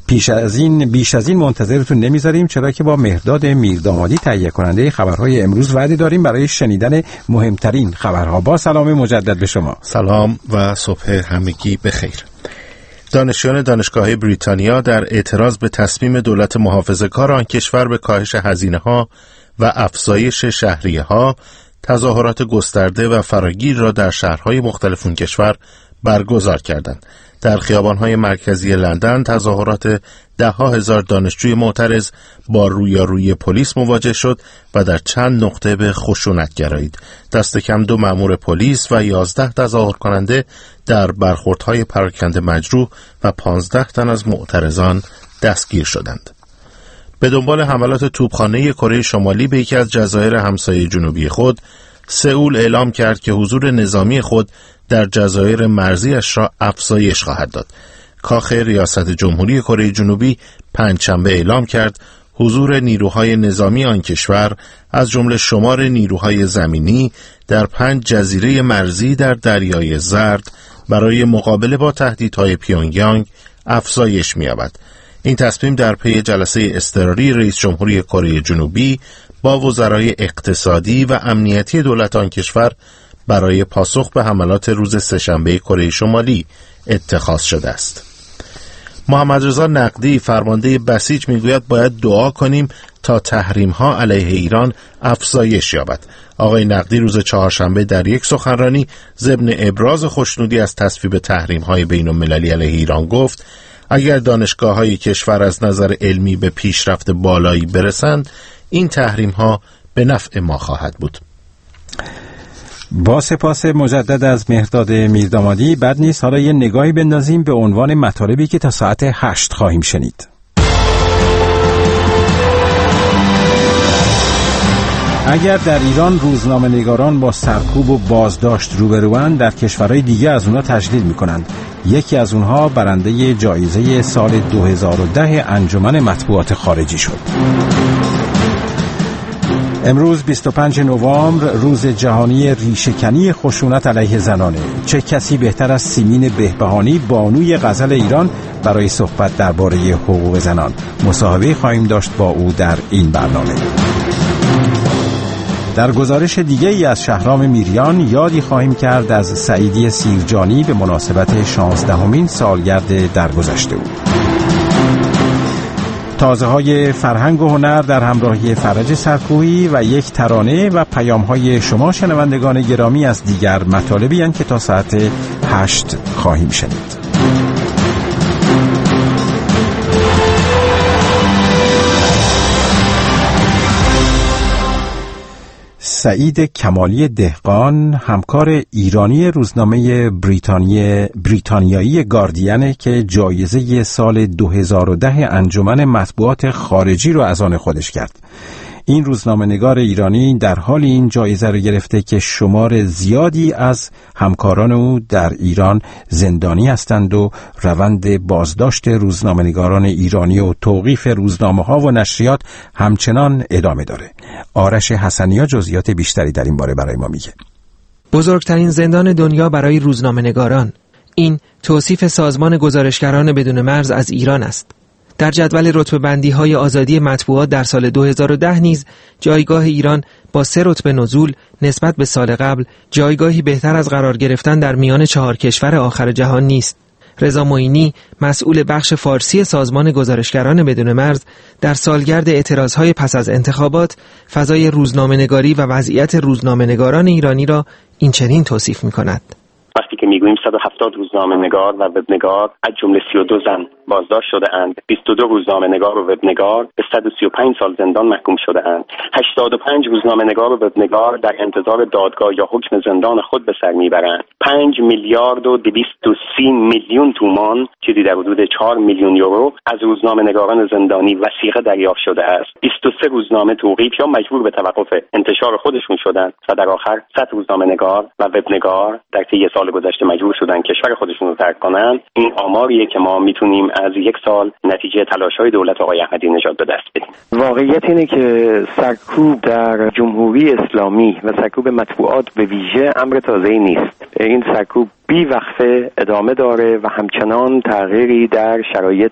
بیش از این منتظرتون نمیذاریم، چرا که با مهرداد میردامادی تهیه کننده خبرهای امروز وعده داریم برای شنیدن مهمترین خبرها. با سلام مجدد به شما. سلام و صبح همگی بخیر. دانشیان دانشگاه بریتانیا در اعتراض به تصمیم دولت محافظه‌کار آن کشور به کاهش هزینه‌ها و افزایش شهریه‌ها تظاهرات گسترده و فراگیر را در شهرهای مختلف این کشور برگزار کردند. در خیابان‌های مرکزی لندن تظاهرات 10,000 دانشجوی معترض با رویارویی پلیس مواجه شد و در چند نقطه به خشونت گرایید. دست کم 2 مأمور پلیس و 11 تظاهر کننده در برخوردهای پراکنده مجروح و 15 تن از معترضان دستگیر شدند. به دنبال حملات توپخانه کره شمالی به یکی از جزایر همسایه جنوبی خود، سئول اعلام کرد که حضور نظامی خود در جزایر مرزیش را افزایش خواهد داد. کاخ ریاست جمهوری کره جنوبی پنجشنبه اعلام کرد حضور نیروهای نظامی آن کشور از جمله شمار نیروهای زمینی در 5 جزیره مرزی در دریای زرد برای مقابله با تهدیدهای پیونگیانگ افزایش می‌یابد. این تصمیم در پی جلسه اضطراری رئیس جمهوری کره جنوبی با وزرای اقتصادی و امنیتی دولت آن کشور برای پاسخ به حملات روز سه‌شنبه کره شمالی اتخاذ شده است. محمد رضا نقدی فرمانده بسیج میگوید باید دعا کنیم تا تحریم‌ها علیه ایران افزایش یابد. آقای نقدی روز چهارشنبه در یک سخنرانی ضمن ابراز خوشنودی از تصویب تحریم‌های بین‌المللی علیه ایران گفت اگر دانشگاه‌های کشور از نظر علمی به پیشرفت بالایی برسند این تحریم‌ها به نفع ما خواهد بود. با سپاس مجدد از مهرداد میردامادی. بد نیست حالا یه نگاهی بندازیم به عنوان مطالبی که تا ساعت 8 خواهیم شنید. اگر در ایران روزنامه‌نگاران با سرکوب و بازداشت روبروند، در کشورهای دیگه از اونها تجلیل میکنند. یکی از اونها برنده جایزه سال 2010 انجمن مطبوعات خارجی شد. امروز 25 نوامبر روز جهانی ریشه‌کنی خشونت علیه زنانه. چه کسی بهتر از سیمین بهبهانی بانوی غزل ایران برای صحبت درباره حقوق زنان؟ مصاحبه خواهیم داشت با او در این برنامه. در گزارش دیگه ای از شهرام میریان یادی خواهیم کرد از سعیدی سیرجانی به مناسبت 16مین سالگرد درگذشته او. تازه‌های فرهنگ و هنر در همراهی فرج سرکویی و یک ترانه و پیام‌های شما شنوندگان گرامی از دیگر مطالبی هستند که تا ساعت 8 خواهیم شنید. سعید کمالی دهقان همکار ایرانی روزنامه بریتانیایی گاردین که جایزه سال 2010 انجمن مطبوعات خارجی رو از آن خودش کرد. این روزنامه‌نگار ایرانی در حال این جایزه رو گرفته که شمار زیادی از همکاران او در ایران زندانی هستند و روند بازداشت روزنامه‌نگاران ایرانی و توقیف روزنامه‌ها و نشریات همچنان ادامه داره. آرش حسنیا جزئیات بیشتری در این باره برای ما میگه. بزرگترین زندان دنیا برای روزنامه‌نگاران، این توصیف سازمان گزارشگران بدون مرز از ایران است. در جدول رتبه‌بندی‌های آزادی مطبوعات در سال 2010 نیز جایگاه ایران با 3 رتبه نزول نسبت به سال قبل جایگاهی بهتر از قرار گرفتن در میان 4 کشور آخر جهان نیست. رضا معینی، مسئول بخش فارسی سازمان گزارشگران بدون مرز، در سالگرد اعتراضهای پس از انتخابات فضای روزنامه‌نگاری و وضعیت روزنامه‌نگاران ایرانی را این چنین توصیف می‌کند. وقتی که میگوییم 170 روزنامه‌نگار و وبنگار از جمله 32 زن بازداشت شده اند، 22 روزنامه‌نگار و وبنگار به 135 سال زندان محکوم شده اند، 85 روزنامه‌نگار و وبنگار در انتظار دادگاه یا حکم زندان خود به سر میبرند. 5 میلیارد و 230 میلیون تومان، چیزی در حدود 4 میلیون یورو از روزنامه‌نگاران زندانی وثیقه دریافت شده است. 23 روزنامه توقیف یا مجبور به توقف انتشار خودشون شدند و در آخر 100 روزنامه‌نگار و وبنگار در طی سال گذشته مجبور شدن کشور خودشون رو ترک کنن. این آماریه که ما میتونیم از یک سال نتیجه تلاش‌های دولت آقای احمدی نژاد به دست بدیم. واقعیت اینه که سرکوب در جمهوری اسلامی و سرکوب مطبوعات به ویژه امر تازه‌ای نیست. این سرکوب بی وقفه ادامه داره و همچنان تغییری در شرایط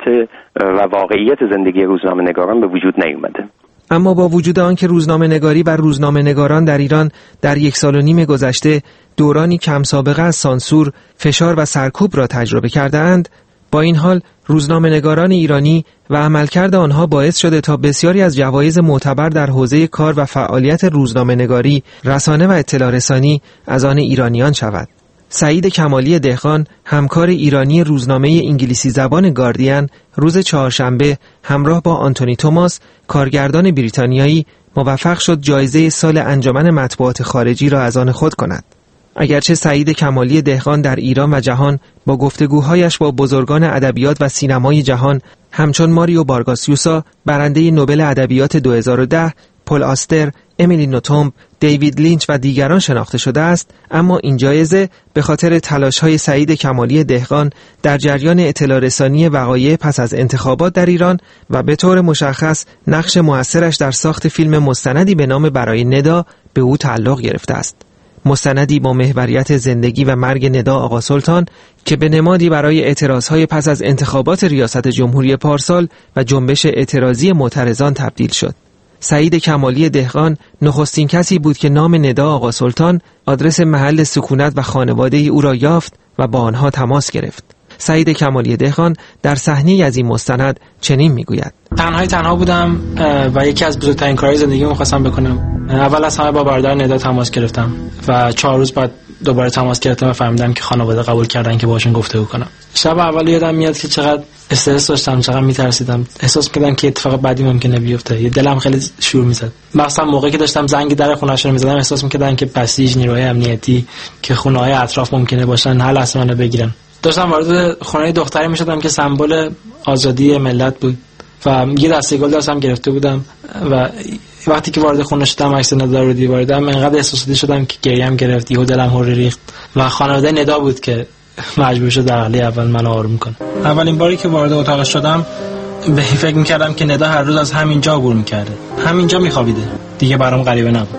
و واقعیت زندگی روزنامه‌نگاران به وجود نیامده. اما با وجود آنکه روزنامه‌نگاری و روزنامه‌نگاران در ایران در 1.5 سال گذشته دورانی کم سابقه از سانسور، فشار و سرکوب را تجربه کرده‌اند، با این حال روزنامه‌نگاران ایرانی و عملکرد آنها باعث شده تا بسیاری از جوایز معتبر در حوزه کار و فعالیت روزنامه‌نگاری، رسانه و اطلاع رسانی از آن ایرانیان شود. سعید کمالی دهقان، همکار ایرانی روزنامه انگلیسی زبان گاردین، روز چهارشنبه همراه با آنتونی توماس، کارگردان بریتانیایی، موفق شد جایزه سال انجمن مطبوعات خارجی را از آن خود کند. اگرچه سعید کمالی دهقان در ایران و جهان با گفتگوهایش با بزرگان ادبیات و سینمای جهان همچون ماریو بارگاسیوسا، برنده نوبل ادبیات 2010، پل آستر، امیلی نوتومب، دیوید لینچ و دیگران شناخته شده است، اما این جایزه به خاطر تلاش‌های سعید کمالی دهقان در جریان اطلاع رسانی وقایع پس از انتخابات در ایران و به طور مشخص نقش موثرش در ساخت فیلم مستندی به نام برای ندا به او تعلق گرفته است. مستندی با محوریت زندگی و مرگ ندا آقا سلطان که به نمادی برای اعتراضهای پس از انتخابات ریاست جمهوری پارسال و جنبش اعتراضی معترضان تبدیل شد. سعید کمالی دهقان نخستین کسی بود که نام ندا آقا سلطان، آدرس محل سکونت و خانواده او را یافت و با آنها تماس گرفت. سعید کمالی دهقان در صحنه‌ای از این مستند چنین میگوید: تنها بودم و یکی از بزرگترین کارهای زندگیمو می‌خواستم بکنم. اول از همه با برادر ندا تماس گرفتم و 4 روز بعد دوباره تماس گرفتم و فهمیدم که خانواده قبول کردن که باشون گفتگو کنم. شب اول یادم میاد که چقدر استرس داشتم، چقدر میترسیدم. احساس می‌کردم که اتفاق بعدی ممکنه بیفته. یه دلم خیلی شور می‌زد. مثلا موقعی که داشتم زنگ در خونه‌شون می‌زدم احساس می‌کردم که بسیج نیروهای امنیتی که خونه‌های اطراف ممکنه باشن هر لحظه منو بگیرن. داشتم وارد خونه دختری می‌شدم که سمبل آزادی ملت بود و یه دسته گل داشتم گرفته بودم و وقتی که وارد خونه شدم عکس ندا رو دیدم، انقدر احساساتی شدم که گریم گرفت، یهو دلم هوری ریخت و خانواده ندا بود که مجبور شد در حالی اول منو آروم کنه. اولین باری که وارد اتاق شدم به فکر می‌کردم که ندا هر روز از همینجا عبور می‌کرده، همینجا می‌خوابیده، دیگه برام غریبه نبود.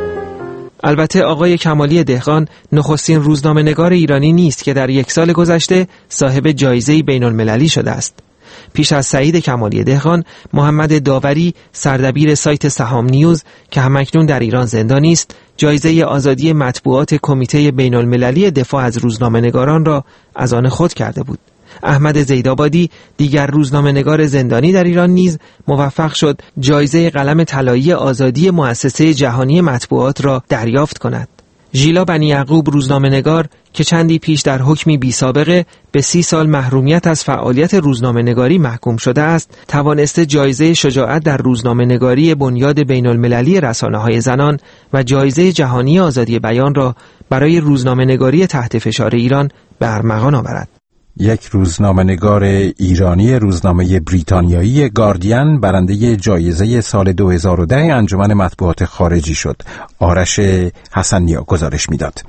البته آقای کمالی دهقان نخستین روزنامه‌نگار ایرانی نیست که در 1 سال گذشته صاحب جایزه بین‌المللی شده است. پیش از سعید کمالی دهقان، محمد داوری، سردبیر سایت سهام نیوز که همکنون در ایران زندانی است، جایزه آزادی مطبوعات کمیته بین‌المللی دفاع از روزنامه‌نگاران را از آن خود کرده بود. احمد زیدآبادی، دیگر روزنامه‌نگار زندانی در ایران نیز موفق شد جایزه قلم طلایی آزادی مؤسسه جهانی مطبوعات را دریافت کند. ژیلا بنی یعقوب، روزنامه‌نگار که چندی پیش در حکمی بی سابقه به 30 سال محرومیت از فعالیت روزنامه‌نگاری محکوم شده است، توانسته جایزه شجاعت در روزنامه‌نگاری بنیاد بین‌المللی رسانه‌های زنان و جایزه جهانی آزادی بیان را برای روزنامه‌نگاری تحت فشار ایران به ارمغان آورد. یک روزنامه‌نگار ایرانی روزنامه بریتانیایی گاردین برنده جایزه سال 2010 انجمن مطبوعات خارجی شد. آرش حسنیا گزارش میداد.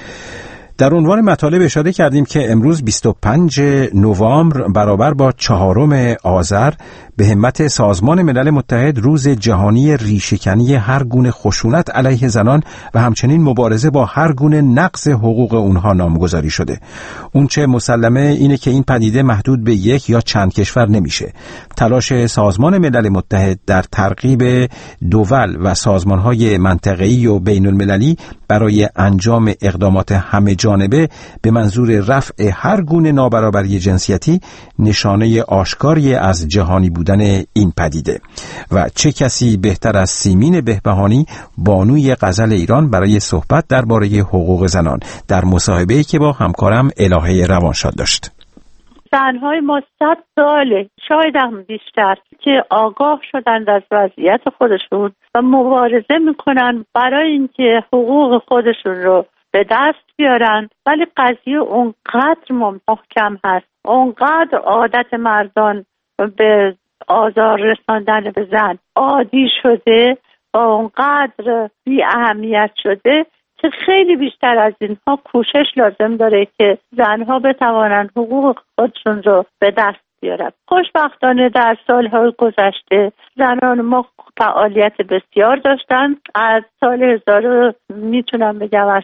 در عنوان مطالب اشاره کردیم که امروز 25 نوامبر برابر با 4 آذر به همت سازمان ملل متحد روز جهانی ریشه‌کنی هر گونه خشونت علیه زنان و همچنین مبارزه با هر گونه نقض حقوق اونها نامگذاری شده. اون چه مسلمه اینه که این پدیده محدود به یک یا چند کشور نمیشه. تلاش سازمان ملل متحد در ترغیب دول و سازمان‌های منطقه‌ای و بین‌المللی برای انجام اقدامات همه جانبه به منظور رفع هر گونه نابرابری جنسیتی نشانه آشکاری از جهانی بودن بودن این پدیده و چه کسی بهتر از سیمین بهبهانی بانوی غزل ایران برای صحبت درباره حقوق زنان در مصاحبه‌ای که با همکارم الهه روانشاد داشت. زنهای ما 100 ساله شاید هم بیشتر که آگاه شدند از وضعیت خودشون و مبارزه میکنن برای اینکه حقوق خودشون رو به دست بیارن، ولی قضیه اونقدر محکم هست، اونقدر عادت مردان به آزار رساندن به زن عادی شده و اونقدر بی اهمیت شده که خیلی بیشتر از اینها کوشش لازم داره که زنها بتوانند حقوق خودشون رو به دست بیارن. خوشبختانه در سالهای گذشته زنان ما فعالیت بسیار داشتن. از سال میتونم بگم از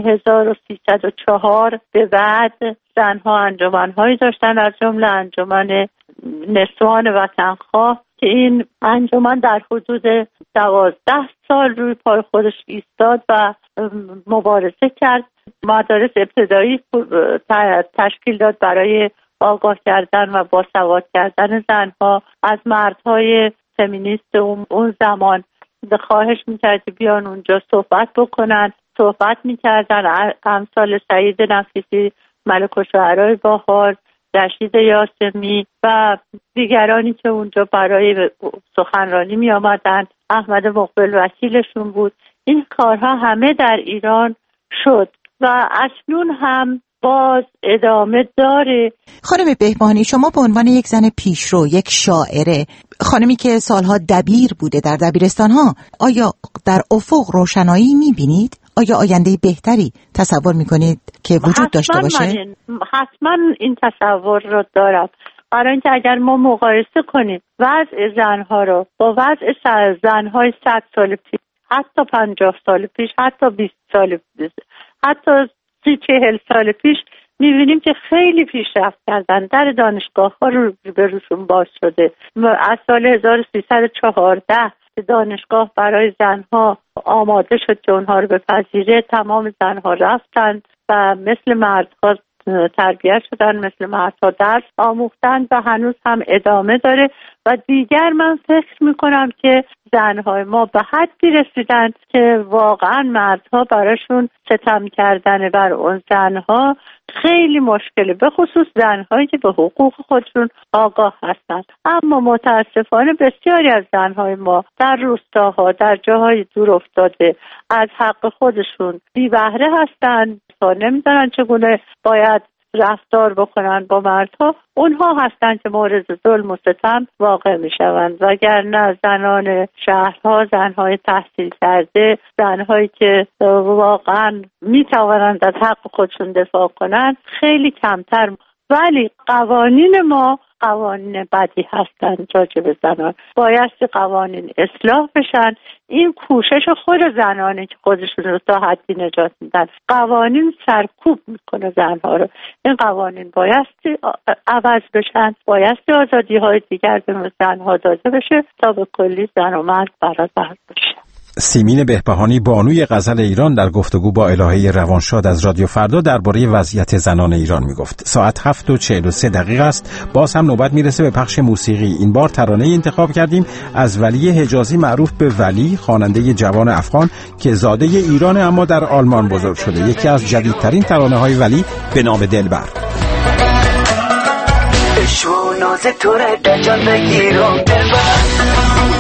1304 به بعد زنها انجمن‌هایی داشتن، از جمله انجمن نسوان وطنخواه که این انجمن در حدود 12 سال روی پای خودش ایستاد و مبارزه کرد. مدارس ابتدایی تشکیل داد برای آگاه کردن و باسواد کردن زنها. از مردهای فمینیست اون زمان خواهش می‌کرد بیان اونجا صحبت بکنن، صحبت می‌کردن. امثال سعید نفیسی، ملک الشعرای باحال، رشید یاسمی و دیگرانی که اونجا برای سخنرانی می آمدن، احمد مقبل وکیلشون بود. این کارها همه در ایران شد و اکنون هم باز ادامه داره. خانم بهبهانی، شما به عنوان یک زن پیشرو، یک شاعره، خانمی که سالها دبیر بوده در دبیرستانها، آیا در افق روشنایی می بینید؟ آیا آینده بهتری تصور میکنید که وجود داشته باشه؟ حتما این تصور رو دارم، برای اینکه اگر ما مقایسه کنیم وضع زنها رو با وضع زنهای 100 سال پیش، حتی 50 سال پیش، حتی 20 سال پیش، حتی 30-40 سال پیش، میبینیم که خیلی پیشرفت کردن. در دانشگاه ها رو به روشون باز شده. از سال 1314 دانشگاه برای زنها آماده شد که اونها رو بپذیره، تمام زنها رفتن و مثل مردها تربیت شدن، مثل مردها درس آموختن و هنوز هم ادامه داره. و دیگر من فکر میکنم که زنهای ما به حدی رسیدن که واقعا مردها براشون ستم کردن بر اون زنها خیلی مشکله، به خصوص زنهایی که به حقوق خودشون آگاه هستن. اما متاسفانه بسیاری از زنهای ما در روستاها، در جاهای دور افتاده، از حق خودشون بی بهره هستن، نمیدونن چگونه باید رفتار بکنن با مردها. اونها هستن که مورد ظلم و ستم واقع میشوند، وگرنه زنان شهرها، زنهای تحصیل کرده، زنهایی که واقعا میتوانند از حق خودشون دفاع کنند خیلی کمتر. ولی قوانین ما قوانین بدی هستند راجع به زنان. بایستی قوانین اصلاح بشن. این کوشش خود زنانه که خودشون رو تا حدی نجات میدن. قوانین سرکوب میکنه زنها رو. این قوانین بایستی عوض بشن، بایستی آزادی های دیگر به زنها داده بشه تا به کلی زن و مرد برابر بشه. سیمین بهبهانی بانوی غزل ایران در گفتگو با الهه روانشاد از رادیو فردا درباره وضعیت زنان ایران میگفت. ساعت 7:43 است. باز هم نوبت میرسه به پخش موسیقی. این بار ترانه انتخاب کردیم از ولی حجازی، معروف به ولی، خواننده جوان افغان که زاده ایران اما در آلمان بزرگ شده. یکی از جدیدترین ترانه های ولی به نام دلبر. ناز تو را در جان بگیرم دلبر،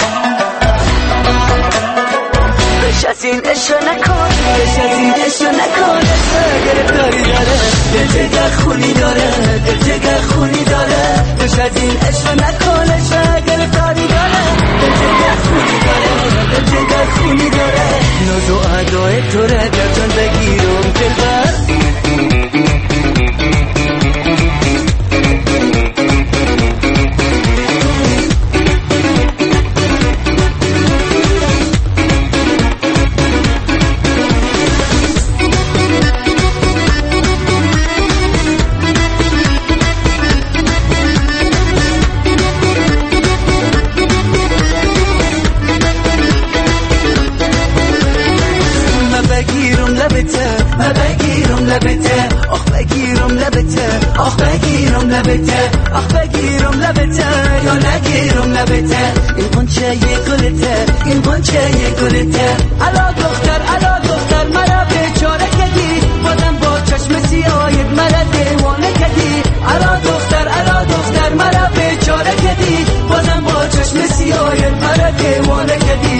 بش از این اشو نکن، بش از این اشو نکن، گرفتاری داره، دل جگر خونی داره، دل جگر خونی داره، بش از این اشو نکن، گرفتاری داره، دل جگر خونی داره، دل جگر خونی داره، ناز و ادای تو را در جان بگیرم دلبر. لبته این قنچه گلته این قنچه گلته الا دختر مرا بیچاره کردی بازم با چشم سیاهت مرا دیوانه کردی الا دختر مرا بیچاره کردی بازم با چشم سیاهت مرا دیوانه کردی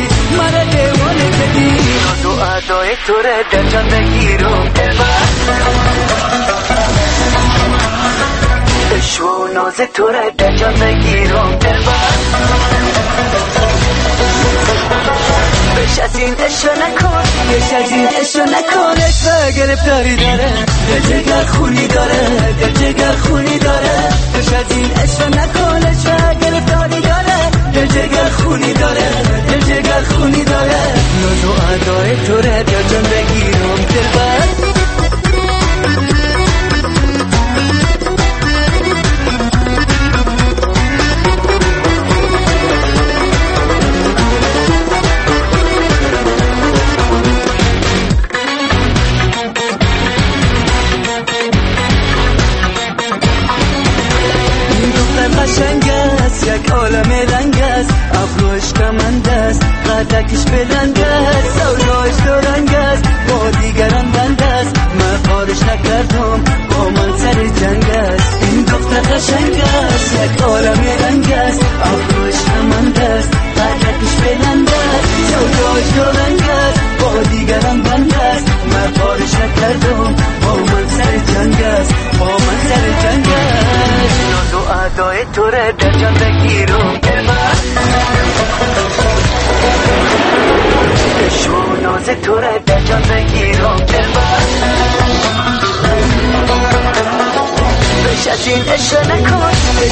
تو ادای تو را در جان بگیرم دلبر عشق و ناز تو را در جان بگیرم دلبر بش از این عشق نکن عشق گرفتاری داره در جگر خونی داره بش از این عشق نکن عشق گرفتاری داره در جگر خونی داره ناز و ادای تو را در جان بگیرم دلبر یک عالم رنگ است ابروش کمند است قدکش بلند است سوداش دورنگ است با دیگران بند است من کارش نکردم با من سر جنگ است این دختر قشنگ است یک عالم رنگ است ابروش کمند است قدکش بلند است سوداش دورنگ است با دیگران بند است من کارش نکردم با من سر جنگ است ناز و ادای تو را در جان بگیرم دلبر عشق و ناز تو را در جان بگیرم دلبر بش از این عشق نکن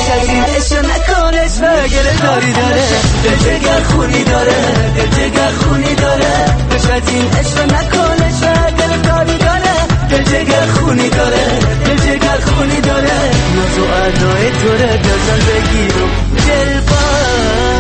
عشق گرفتاری داره در جگر خونی داره بش از این عشق نکن عشق گرفتاری داره در جگر خونی داره ناز و ادای تو را در جان بگیرم دلبر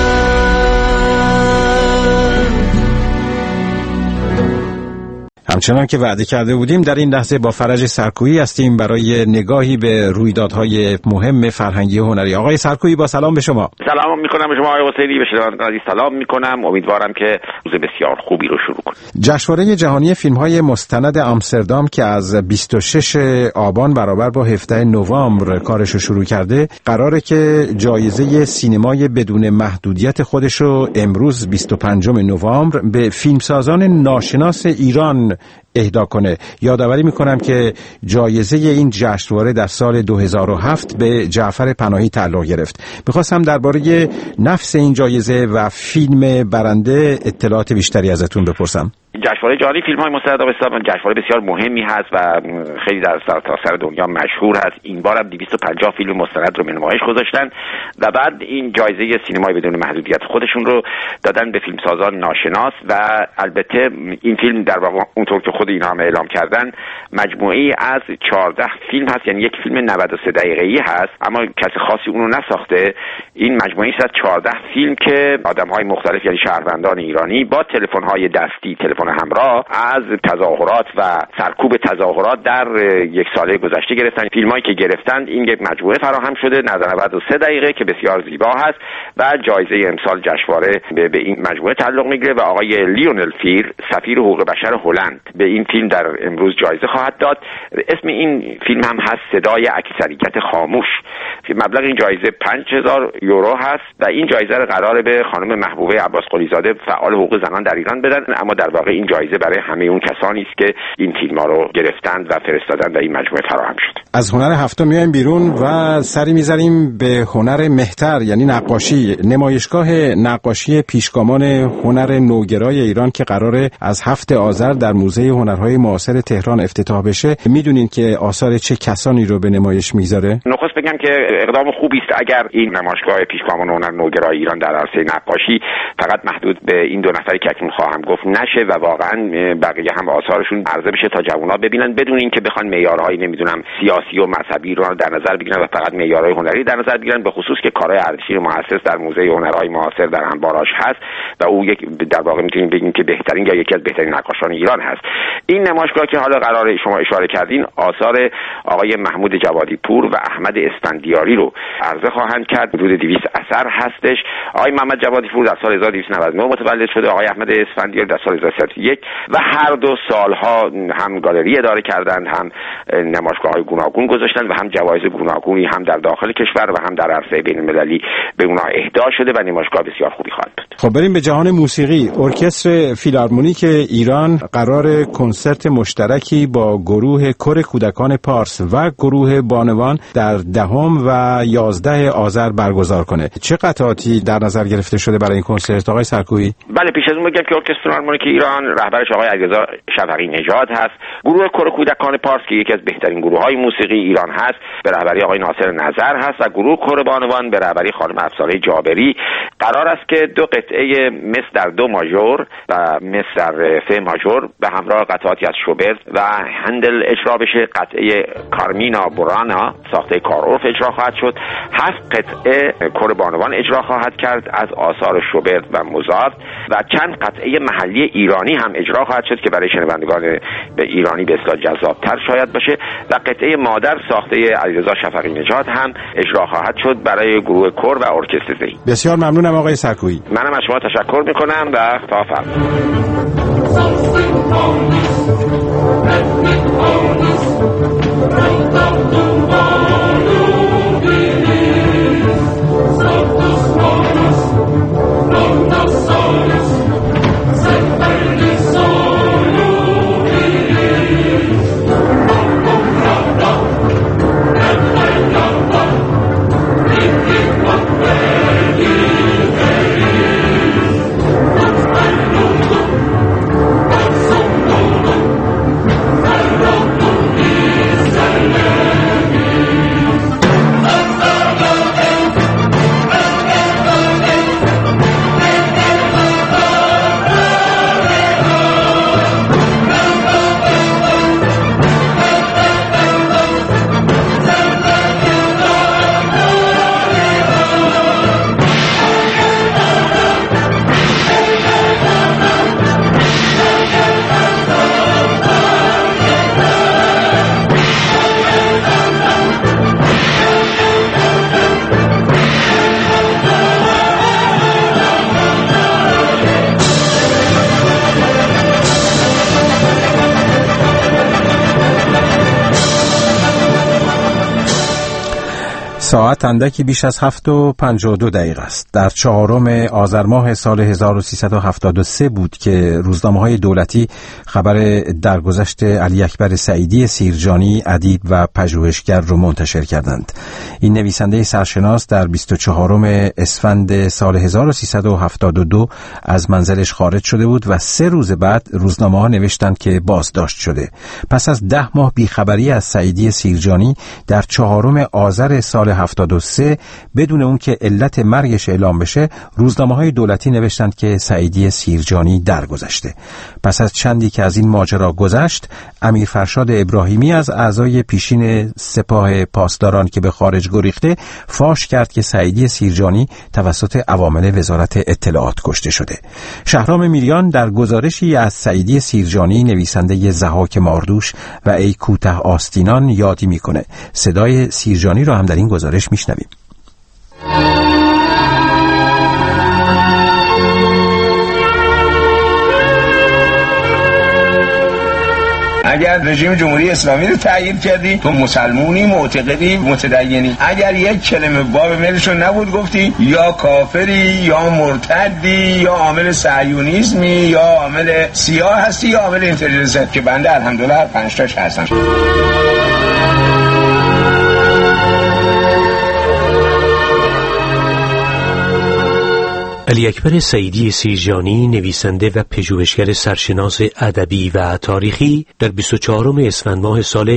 همچنان که وعده کرده بودیم در این لحظه با فرج سرکویی هستیم برای نگاهی به رویدادهای مهم فرهنگی و هنری. آقای سرکویی با سلام به شما. سلام میکنم به شما آقای حسینی، به شنوندگان عزیز سلام میکنم. امیدوارم که روز بسیار خوبی رو شروع کنیم. جشنواره جهانی فیلم‌های مستند آمستردام که از 26 آبان برابر با 17 نوامبر کارش رو شروع کرده، قراره که جایزه سینمای بدون محدودیت خودش رو امروز 25 نوامبر به فیلمسازان ناشناس ایران اهدا کنه. یادآوری میکنم که جایزه این جشنواره در سال 2007 به جعفر پناهی تعلق گرفت. میخواستم درباره نفس این جایزه و فیلم برنده اطلاعات بیشتری ازتون بپرسم. جشنواره جهانی فیلم‌های مستند آمستردام جشنواره بسیار مهمی هست و خیلی در سرتاسر دنیا مشهور هست. این بار هم 250 فیلم مستند رو به نمایش گذاشتن و بعد این جایزه سینمای بدون محدودیت خودشون رو دادن به فیلمسازان ناشناس و البته این فیلم در واقع اونطور که خود اینا هم اعلام کردن مجموعه‌ای از 14 فیلم هست، یعنی یک فیلم 93 دقیقه‌ای هست اما کسی خاصی اون رو نساخته. این مجموعه‌ای از 14 فیلم که آدم‌های مختلف یعنی شهروندان ایرانی با تلفن‌های دستی، تلفن همراه از تظاهرات و سرکوب تظاهرات در یک ساله گذشته گرفتن. فیلمایی که گرفتند این یک مجموعه فراهم شده 93 دقیقه که بسیار زیبا هست و جایزه امسال جشنواره به این مجموعه تعلق میگیره و آقای لیونل فیر سفیر حقوق بشر هلند به این فیلم در امروز جایزه خواهد داد. اسم این فیلم هم هست صدای اکثریت خاموش. مبلغ این جایزه 5000 یورو هست و این جایزه رو قراره به خانم محبوبه عباس قلیزاده فعال حقوق زنان در ایران بدن، اما در واقع این جایزه برای همه اون کسانی است که این فیلم‌ها رو گرفتند و فرستادن و این مجموعه فراهم شد. از هنر هفتم میایم بیرون و سری میذاریم به هنر مهتر یعنی نقاشی. نمایشگاه نقاشی پیشگامان هنر نوگرای ایران که قراره از 7 آذر در موزه هنرهای معاصر تهران افتتاح بشه، میدونین که آثار چه کسانی رو به نمایش میذاره؟ نخست بگم که اقدام خوبی است اگر این نمایشگاه پیشگامان هنر نوگرای ایران در عرصه نقاشی فقط محدود به این 2 نفری که اکنون خواهم گفت نشه و واقعا بقیه هم آثارشون عرضه بشه تا جوونا ببینن بدون اینکه بخوان معیارهای نمیدونم سیاسی سیاسی و مذهبی رو در نظر بگیرن و فقط معیارهای هنری در نظر بگیرن، به خصوص که کارهای اردشیر مؤسس در موزه هنرهای معاصر در انباراش هست و او یک در واقع میتونیم بگیم که بهترین یا یکی از بهترین نقاشان ایران هست. این نمایشگاه که حالا قراره شما اشاره کردین آثار آقای محمود جوادی پور و احمد اسفندیاری رو عرضه خواهند کرد. حدود 200 اثر هستش. آقای محمد جوادی پور در سال 1299 متولد شده، آقای احمد اسفندیاری در سال 1301 و هر دو سالها هم گالری اداره کردند، هم نمایشگاه‌های گوناگون گذاشتند و هم جوایز گوناگونی هم در داخل کشور و هم در عرصه بین‌المللی به اونها اهدا شده و نمایشگاه بسیار خوبی خواهد بود. خب بریم به جهان موسیقی. ارکستر فیلارمونیک ایران قرار کنسرت مشترکی با گروه کور کودکان پارس و گروه بانوان در 10 و 11 آذر برگزار کنه. چه قطعاتی در نظر گرفته شده برای این کنسرت آقای سرکویی؟ بله، پیش از اون بگم که ارکستر فیلارمونیک ایران رهبرش آقای علیرضا شفقی نژاد هست. گروه کور کودکان پارس که یکی از بهترین گروه‌های موسیقی ایران هست به رهبری آقای ناصر نظر هست و گروه کور بانوان به رهبری خانم افسانه جابری. قرار است که 2 قطعه مس در دو ماژور و مس در فه ماژور به همراه قطعاتی از شوبرت و هندل اجرا بشه. قطعه کارمینا برانا ساخته کارورف اجرا خواهد شد. 7 قطعه کور بانوان اجرا خواهد کرد از آثار شوبرت و موزارت و چند قطعه محلی ایرانی هم اجرا خواهد شد که برای شنوندگان به ایرانی به اصطلاح جذاب‌تر شاید باشه و قطعه مادر ساخته علیرضا شفقی نژاد هم اجرا خواهد شد برای گروه کور و ارکستر زئی. بسیار ممنونم آقای سرکویی. منم از شما تشکر میکنم و تا فردا. ساعت اندکی بیش از 7:52 است. در 4 آذر ماه سال 1373 بود که روزنامه‌های دولتی خبر درگذشت علی اکبر سعیدی سیرجانی ادیب و پژوهشگر رو منتشر کردند. این نویسنده سرشناس در 24 اسفند سال 1372 از منزلش خارج شده بود و 3 روز بعد روزنامه‌ها نوشتند که بازداشت شده. پس از 10 ماه بیخبری از سعیدی سیرجانی در 4 آذر سال 73 بدون اون که علت مرگش اعلام بشه روزنامه‌های دولتی نوشتند که سعیدی سیرجانی درگذشته. پس از چندی که از این ماجرا گذشت امیر فرشاد ابراهیمی از اعضای پیشین سپاه پاسداران که به خارج گریخته فاش کرد که سعیدی سیرجانی توسط عوامل وزارت اطلاعات کشته شده. شهرام میریان در گزارشی از سعیدی سیرجانی نویسنده ضحاک ماردوش و ای کوته آستینان یادی میکنه. صدای سیرجانی رو هم در این گزارش میشنویم. اگر رژیم جمهوری اسلامی رو تأیید کردی تو مسلمونی، معتقدی، متدینی. اگر یک کلمه باب ملشون نبود گفتی یا کافری یا مرتدی یا عامل صهیونیسمی یا عامل سیاه هستی یا عامل اینتلیجنس که بنده الحمدلله 5 تاش هستم. علی اکبر سعیدی سیرجانی، نویسنده و پژوهشگر سرشناس ادبی و تاریخی، در 24 اسفند ماه سال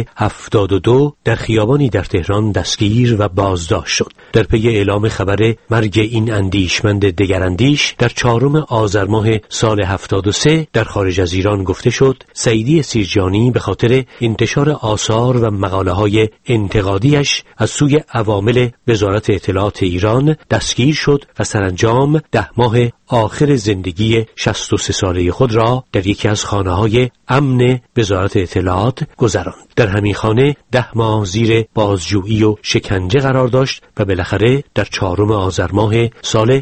72 در خیابانی در تهران دستگیر و بازداشت شد. در پی اعلام خبر مرگ این اندیشمند دگراندیش در 4 آذر ماه سال 73 در خارج از ایران گفته شد سعیدی سیرجانی به خاطر انتشار آثار و مقاله‌های انتقادیش از سوی عوامل وزارت اطلاعات ایران دستگیر شد و سرانجام 10 ماه آخر زندگی 63 ساله خود را در یکی از خانه‌های امن وزارت اطلاعات گذراند. در همین خانه 10 ماه زیر بازجویی و شکنجه قرار داشت و بالاخره در 4 آذر ماه سال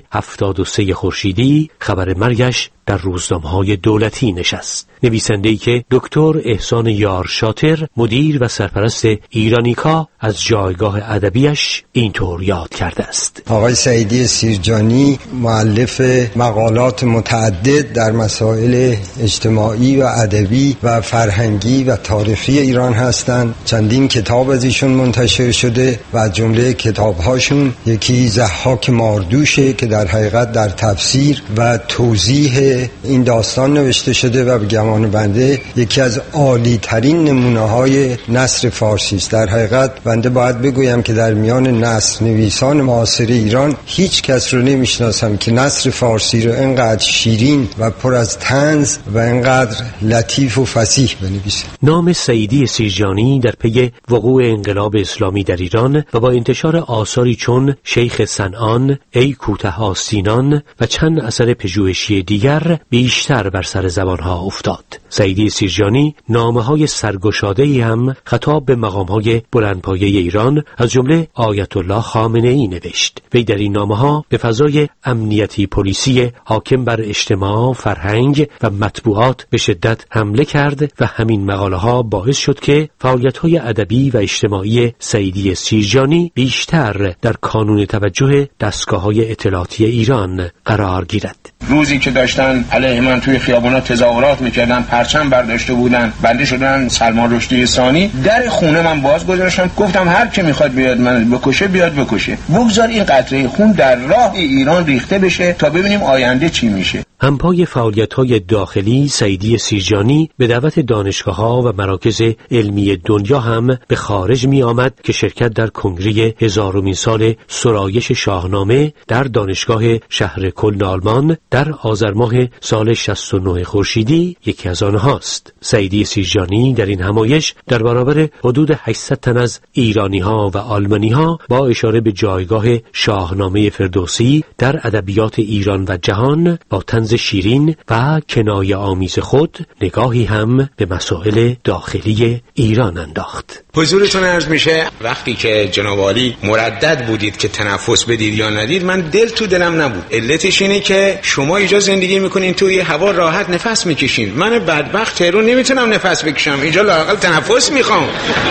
73 خورشیدی خبر مرگش در روزنامه‌های دولتی نشست. نویسنده‌ای که دکتر احسان یار شاطر، مدیر و سرپرست ایرانیکا، از جایگاه ادبیش اینطور یاد کرده است. آقای سعیدی سیرجانی مؤلف مقالات متعدد در مسائل اجتماعی و ادبی و فرهنگی و تاریخی ایران هستند. چندین کتاب از ایشون منتشر شده و از جمله کتاب‌هاشون یکی ضحاک ماردوشه که در حقیقت در تفسیر و توضیح این داستان نوشته شده و به گمان بنده یکی از عالی ترین نمونه‌های نثر فارسی است. در حقیقت بنده باید بگویم که در میان نثر نویسان معاصر ایران هیچ کس رو نمیشناسم که نثر فارسی رو اینقدر شیرین و پر از طنز و اینقدر لطیف و فصیح بنویسه. نام سعیدی سیرجانی در پی وقوع انقلاب اسلامی در ایران و با انتشار آثاری چون شیخ صنعان، ای کوته آستینان و چند اثر پژوهشی دیگر بیشتر بر سر زبانها افتاد. سعیدی سیرجانی نامه‌های سرگشاده‌ای هم خطاب به مقام‌های بلندپایه ایران از جمله آیت الله خامنه‌ای نوشت. وی در این نامه‌ها به فضای امنیتی پلیسی حاکم بر اجتماع، فرهنگ و مطبوعات به شدت حمله کرد و همین مقاله‌ها باعث شد که فعالیت‌های ادبی و اجتماعی سعیدی سیرجانی بیشتر در کانون توجه دستگاه‌های اطلاعاتی ایران قرار گیرد. روزی که داشتن علیه من توی خیابانات تظاهرات میکردن، پرچم برداشته بودن، بنده شدن سلمان رشدی ثانی، در خونه من باز گذاشتم، گفتم هر کی میخواد بیاد من بکشه بیاد بکشه، بگذار این قطره خون در راه ایران ریخته بشه تا ببینیم آینده چی میشه. همپای فعالیت‌های داخلی، سعیدی سیرجانی به دعوت دانشگاه‌ها و مراکز علمی دنیا هم به خارج می آمد که شرکت در کنگره 1000مین سال سرایش شاهنامه در دانشگاه شهر کلن آلمان در آذر ماه سال 69 خورشیدی یکی از آنهاست. سعیدی سیرجانی در این همایش در برابر حدود 800 تن از ایرانی‌ها و آلمانی‌ها با اشاره به جایگاه شاهنامه فردوسی در ادبیات ایران و جهان با طنز شیرین و کنایه آمیز خود نگاهی هم به مسائل داخلی ایران انداخت. حضورتون عرض میشه وقتی که جناب عالی مردد بودید که تنفس بدید یا ندید، من دل تو دلم نبود. علتش اینه که شما اینجا زندگی میکنین، توی هوا راحت نفس میکشین، من بدبخت تهران نمیتونم نفس بکشم، اینجا لااقل تنفس میخوام.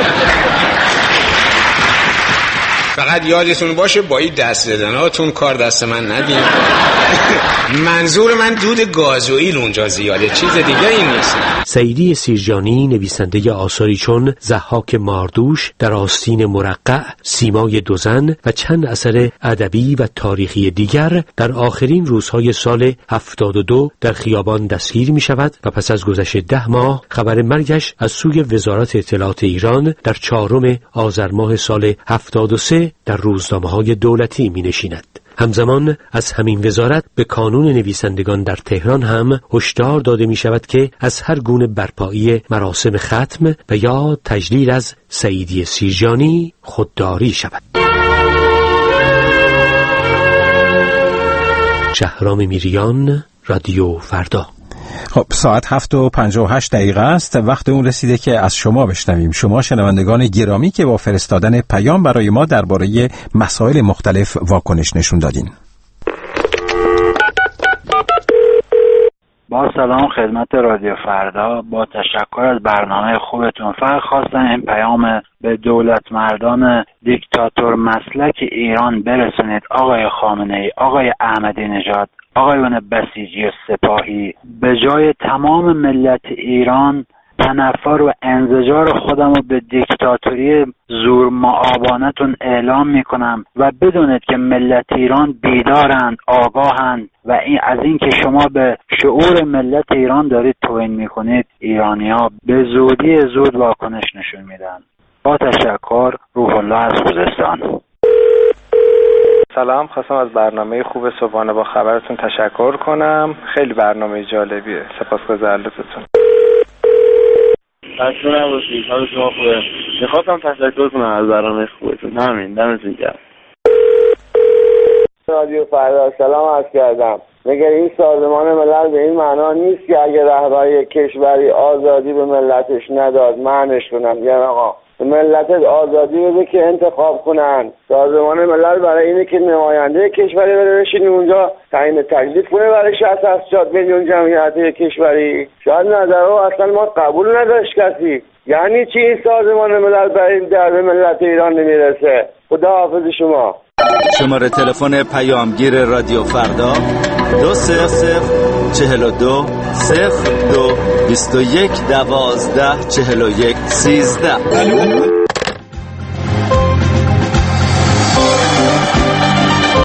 فقط یادتون باشه با این دست زدناتون کار دست من ندیم. منظور من دود گازوئیل اونجا زیاده، چیز دیگه این نیست. سعیدی سیرجانی نویسنده آثاری چون ضحاک ماردوش، در آستین مرقع، سیمای دو زن و چند اثر ادبی و تاریخی دیگر در آخرین روزهای سال 72 در خیابان دستگیر می شود و پس از گذشت 10 ماه خبر مرگش از سوی وزارت اطلاعات ایران در 4 آذر ماه سال 73 در روزنامه‌های دولتی می نشیند. همزمان از همین وزارت به کانون نویسندگان در تهران هم هشدار داده می شود که از هر گونه برپایی مراسم ختم و یا تجلیل از سعیدی سیرجانی خودداری شود. شهرام میریان، رادیو فردا. خب ساعت 7:58 است. وقت اون رسیده که از شما بشنویم. شما شنوندگان گرامی که با فرستادن پیام برای ما درباره مسائل مختلف واکنش نشون دادین. با سلام خدمت رادیو فردا، با تشکر از برنامه خوبتون. فقط خواستم این پیام به دولت مردان دیکتاتور مسلک ایران برسونید. آقای خامنه‌ای، آقای احمدی نژاد، آقایون بسیجی و سپاهی، به جای تمام ملت ایران تنفر و انزجار خودم رو به دیکتاتوری زور معابانتون اعلام میکنم و بدونید که ملت ایران بیدارند، آگاهند و از این که شما به شعور ملت ایران دارید توهین میکنید، ایرانی‌ها به زودی زود واکنش نشون میدن. با تشکر، روح الله از خوزستان. سلام، خواستم از برنامه خوب صبحانه با خبرتون تشکر کنم. خیلی برنامه جالبیه. سپاسگزارم لطفتون. خسته نباشید، حال شما خوبه؟ میخواستم تشکر کنم از برنامه خوبتون. همین، دمتون گرم. رادیو فردا سلام عرض کردم. مگر این سازمان ملل به این معنا نیست که اگه رهبری کشوری آزادی به ملتش نداد معنیش کنم؟ یعنی آقا ملت آزادی بده که انتخاب کنن. سازمان ملل برای اینه که نماینده کشوری بره بشینه اونجا تعیین تکلیف کنه برای 60-80 میلیون جمعیت کشوری. شاید نظر اصلا ما قبول نداشت کسی. یعنی چی این سازمان ملل برای این درد ملت ایران نمیرسه؟ خدا حافظ شما. شماره تلفن پیامگیر رادیو فردا 200420221124113.